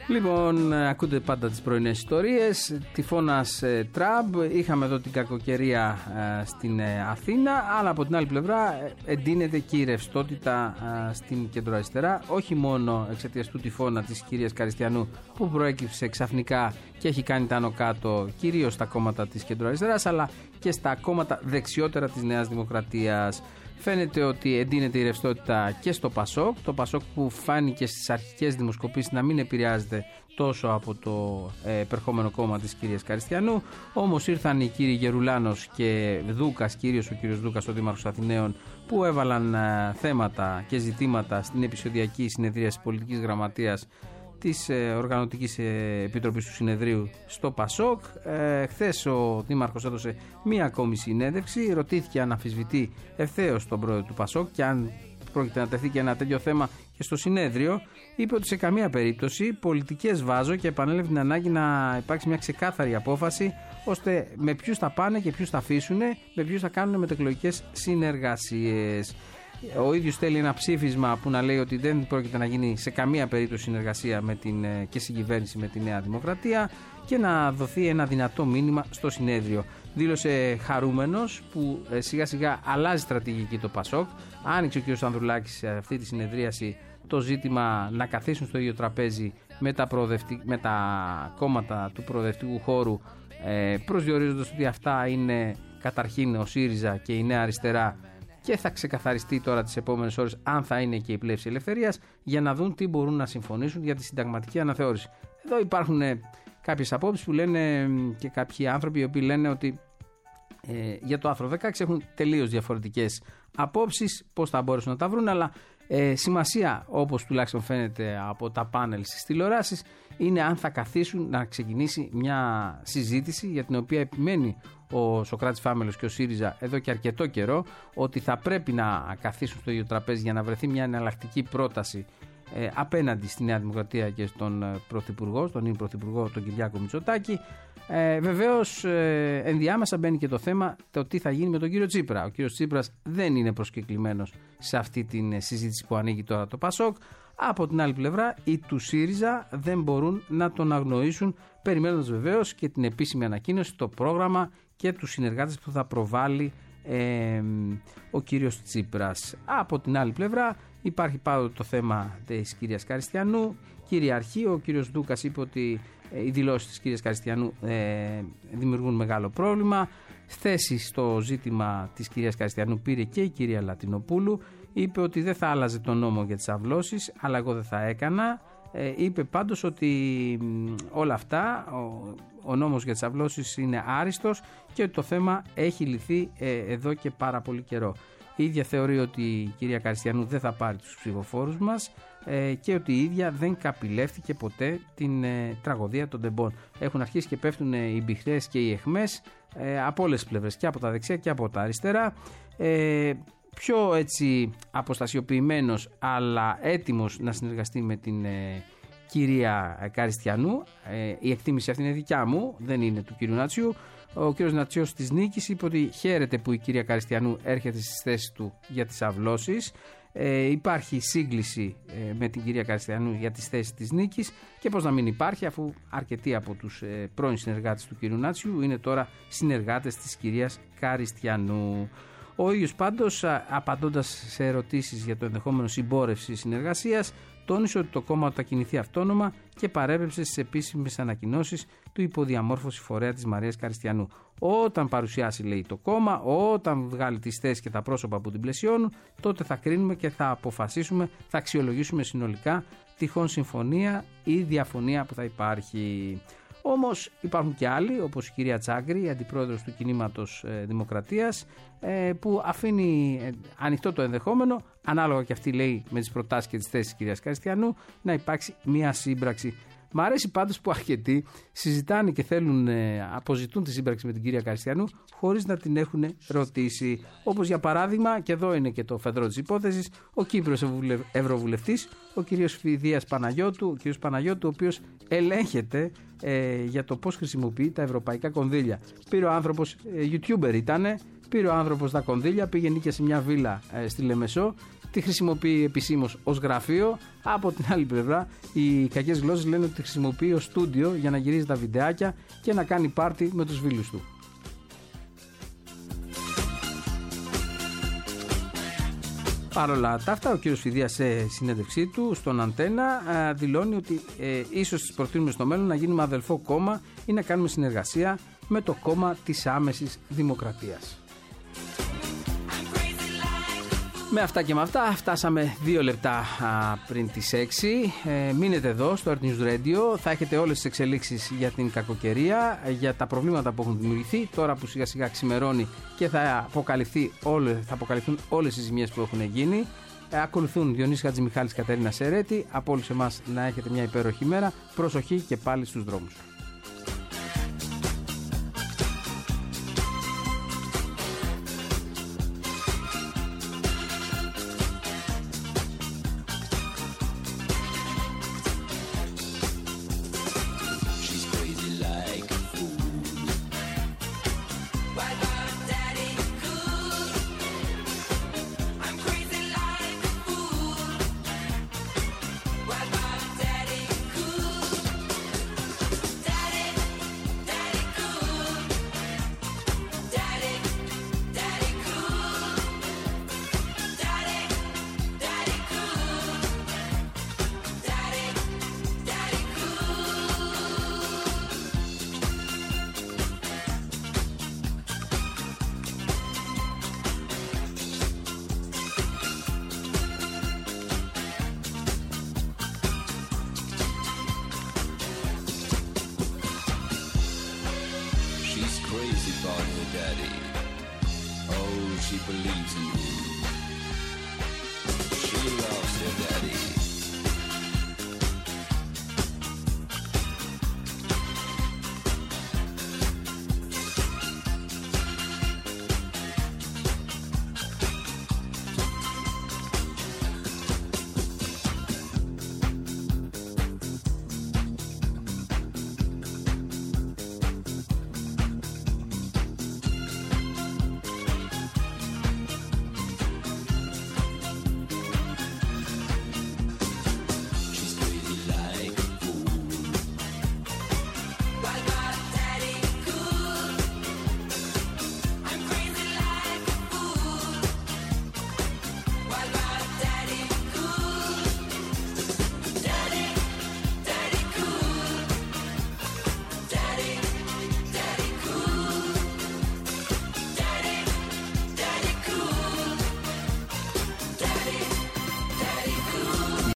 Λοιπόν, ακούτε πάντα τις πρωινές ιστορίες. Τυφώνας Τραμπ. Είχαμε εδώ την κακοκαιρία στην Αθήνα, αλλά από την άλλη πλευρά εντείνεται και η ρευστότητα στην κεντροαριστερά. Όχι μόνο εξαιτίας του τυφώνα της κυρίας Καριστιανού που προέκυψε ξαφνικά και έχει κάνει τα άνω κάτω κυρίως στα κόμματα της κεντροαριστεράς, αλλά και στα κόμματα δεξιότερα της Νέας Δημοκρατίας. Φαίνεται ότι εντείνεται η ρευστότητα και στο Πασόκ. Το Πασόκ που φάνηκε στις αρχικές δημοσκοπήσεις να μην επηρεάζεται τόσο από το επερχόμενο κόμμα της κυρίας Καριστιανού. Όμως ήρθαν οι κύριοι Γερουλάνος και Δούκας, κυρίως ο κύριος Δούκας, ο Δήμαρχος Αθηναίων, που έβαλαν θέματα και ζητήματα στην επεισοδιακή συνεδρία της πολιτικής γραμματείας της Οργανωτικής Επιτροπής του Συνεδρίου στο Πασόκ. Χθες ο Δήμαρχος έδωσε μία ακόμη συνέντευξη. Ρωτήθηκε αν αμφισβητεί ευθέως τον πρόεδρο του Πασόκ και αν πρόκειται να τεθεί και ένα τέτοιο θέμα και στο συνέδριο. Είπε ότι σε καμία περίπτωση πολιτικές βάζω και επανέλαβε την ανάγκη να υπάρξει μια ξεκάθαρη απόφαση ώστε με ποιους θα πάνε και ποιους θα αφήσουν, με ποιους θα κάνουν μετεκλογικές συνεργασίες. Ο ίδιος θέλει ένα ψήφισμα που να λέει ότι δεν πρόκειται να γίνει σε καμία περίπτωση συνεργασία και συγκυβέρνηση με τη Νέα Δημοκρατία και να δοθεί ένα δυνατό μήνυμα στο συνέδριο. Δήλωσε χαρούμενος που σιγά σιγά αλλάζει στρατηγική το Πασόκ. Άνοιξε ο κ. Ανδρουλάκης σε αυτή τη συνεδρίαση το ζήτημα να καθίσουν στο ίδιο τραπέζι με τα κόμματα του προοδευτικού χώρου, προσδιορίζοντας ότι αυτά είναι καταρχήν ο ΣΥΡΙΖΑ και η Νέα Αριστερά, και θα ξεκαθαριστεί τώρα τις επόμενες ώρες αν θα είναι και η Πλεύση Ελευθερίας, για να δουν τι μπορούν να συμφωνήσουν για τη συνταγματική αναθεώρηση. Εδώ υπάρχουν κάποιες απόψεις που λένε και κάποιοι άνθρωποι οι οποίοι λένε ότι για το άρθρο 16 έχουν τελείως διαφορετικές απόψεις, πώς θα μπορέσουν να τα βρουν, αλλά σημασία, όπως τουλάχιστον φαίνεται από τα πάνελ στις τηλεοράσεις, είναι αν θα καθίσουν να ξεκινήσει μια συζήτηση για την οποία επιμένει ο Σωκράτης Φάμελος και ο ΣΥΡΙΖΑ εδώ και αρκετό καιρό, ότι θα πρέπει να καθίσουν στο ίδιο τραπέζι για να βρεθεί μια εναλλακτική πρόταση απέναντι στη Νέα Δημοκρατία και στον Πρωθυπουργό, στον νυν Πρωθυπουργό, τον Κυριάκο Μητσοτάκη. Βεβαίως ενδιάμεσα μπαίνει και το θέμα το τι θα γίνει με τον κύριο Τσίπρα. Ο κύριος Τσίπρας δεν είναι προσκεκλημένος σε αυτή τη συζήτηση που ανοίγει τώρα το Πασόκ. Από την άλλη πλευρά οι του ΣΥΡΙΖΑ δεν μπορούν να τον αγνοήσουν, περιμένοντας βεβαίως και την επίσημη ανακοίνωση, το πρόγραμμα και τους συνεργάτες που θα προβάλλει ο κύριος Τσίπρας. Από την άλλη πλευρά υπάρχει πάντοτε το θέμα της κυρίας Καριστιανού. Κυριαρχεί, ο κύριος Δούκας είπε ότι οι δηλώσεις της κυρίας Καριστιανού δημιουργούν μεγάλο πρόβλημα. Θέση στο ζήτημα της κυρίας Καριστιανού πήρε και η κυρία Λατινοπούλου. Είπε ότι δεν θα άλλαζε τον νόμο για τις αυλώσεις, αλλά εγώ δεν θα έκανα. Είπε πάντως ότι όλα αυτά, ο νόμος για τις αυλώσεις είναι άριστος και ότι το θέμα έχει λυθεί εδώ και πάρα πολύ καιρό. Η ίδια θεωρεί ότι η κυρία Καριστιανού δεν θα πάρει τους ψηφοφόρους μας και ότι η ίδια δεν καπηλεύτηκε ποτέ την τραγωδία των τεμπών. Έχουν αρχίσει και πέφτουν οι μπιχτές και οι αιχμές από όλες τις πλευρές, και από τα δεξιά και από τα αριστερά. Πιο έτσι αποστασιοποιημένος αλλά έτοιμος να συνεργαστεί με την κυρία Καριστιανού. Η εκτίμηση αυτή είναι δικιά μου, δεν είναι του κύριου Νατσιού. Ο κύριος Νατσιός της Νίκης είπε ότι χαίρεται που η κυρία Καριστιανού έρχεται στις θέσεις του για τις αυλώσεις. Υπάρχει σύγκληση με την κυρία Καριστιανού για τις θέσεις της Νίκης, και πώς να μην υπάρχει, αφού αρκετοί από τους πρώην συνεργάτες του κύριου Νάτσιου είναι τώρα συνεργάτες της κυρίας Καριστιανού. Ο ίδιος πάντως, απαντώντας σε ερωτήσεις για το ενδεχόμενο συμπόρευση συνεργασίας, τόνισε ότι το κόμμα θα κινηθεί αυτόνομα και παρέπεψε στις επίσημες ανακοινώσεις του υποδιαμόρφωση φορέα της Μαρίας Καριστιανού. Όταν παρουσιάσει, λέει, το κόμμα, όταν βγάλει τις θέσεις και τα πρόσωπα που την πλαισιώνουν, τότε θα κρίνουμε και θα αποφασίσουμε, θα αξιολογήσουμε συνολικά τυχόν συμφωνία ή διαφωνία που θα υπάρχει. Όμως υπάρχουν και άλλοι, όπως η κυρία Τσάγκρη, αντιπρόεδρος του Κινήματος Δημοκρατίας, που αφήνει ανοιχτό το ενδεχόμενο, ανάλογα και αυτή, λέει, με τις προτάσεις και τις θέσεις της κυρίας Καριστιανού, να υπάρξει μια σύμπραξη. Μ' αρέσει πάντως που αρκετοί συζητάνε και θέλουν, αποζητούν τη σύμπραξη με την κυρία Καριστιανού χωρίς να την έχουν ρωτήσει. Όπως για παράδειγμα, και εδώ είναι και το φεδρό της υπόθεσης, ο Κύπριος Ευρωβουλευτής, ο κύριος Φιδίας Παναγιώτου, ο οποίος ελέγχεται για το πώς χρησιμοποιεί τα ευρωπαϊκά κονδύλια. Πήρε ο άνθρωπος, YouTuber ήτανε, πήρε ο άνθρωπος τα κονδύλια, πήγε νίκια σε μια βίλα στη Λεμεσό τη χρησιμοποιεί επισήμως ως γραφείο. Από την άλλη πλευρά, οι κακές γλώσσες λένε ότι τη χρησιμοποιεί ως στούντιο για να γυρίζει τα βιντεάκια και να κάνει πάρτι με τους φίλους του. Παρ' όλα τα αυτά, ο κύριος Φιδίας σε συνέντευξή του στον Αντένα δηλώνει ότι ίσως προτείνουμε στο μέλλον να γίνουμε αδελφό κόμμα ή να κάνουμε συνεργασία με το κόμμα της άμεσης δημοκρατίας. Με αυτά και με αυτά φτάσαμε 2 λεπτά πριν τις 6. Μείνετε εδώ στο Earth News Radio. Θα έχετε όλες τις εξελίξεις για την κακοκαιρία, για τα προβλήματα που έχουν δημιουργηθεί. Τώρα που σιγά σιγά ξημερώνει και θα αποκαλυφθούν όλες οι ζημιές που έχουν γίνει. Ακολουθούν Διονύσης Χατζημιχάλης, Κατερίνα Σερέτη. Από όλους εμάς να έχετε μια υπέροχη μέρα. Προσοχή και πάλι στους δρόμους. She's crazy about her daddy. Oh, she believes in him.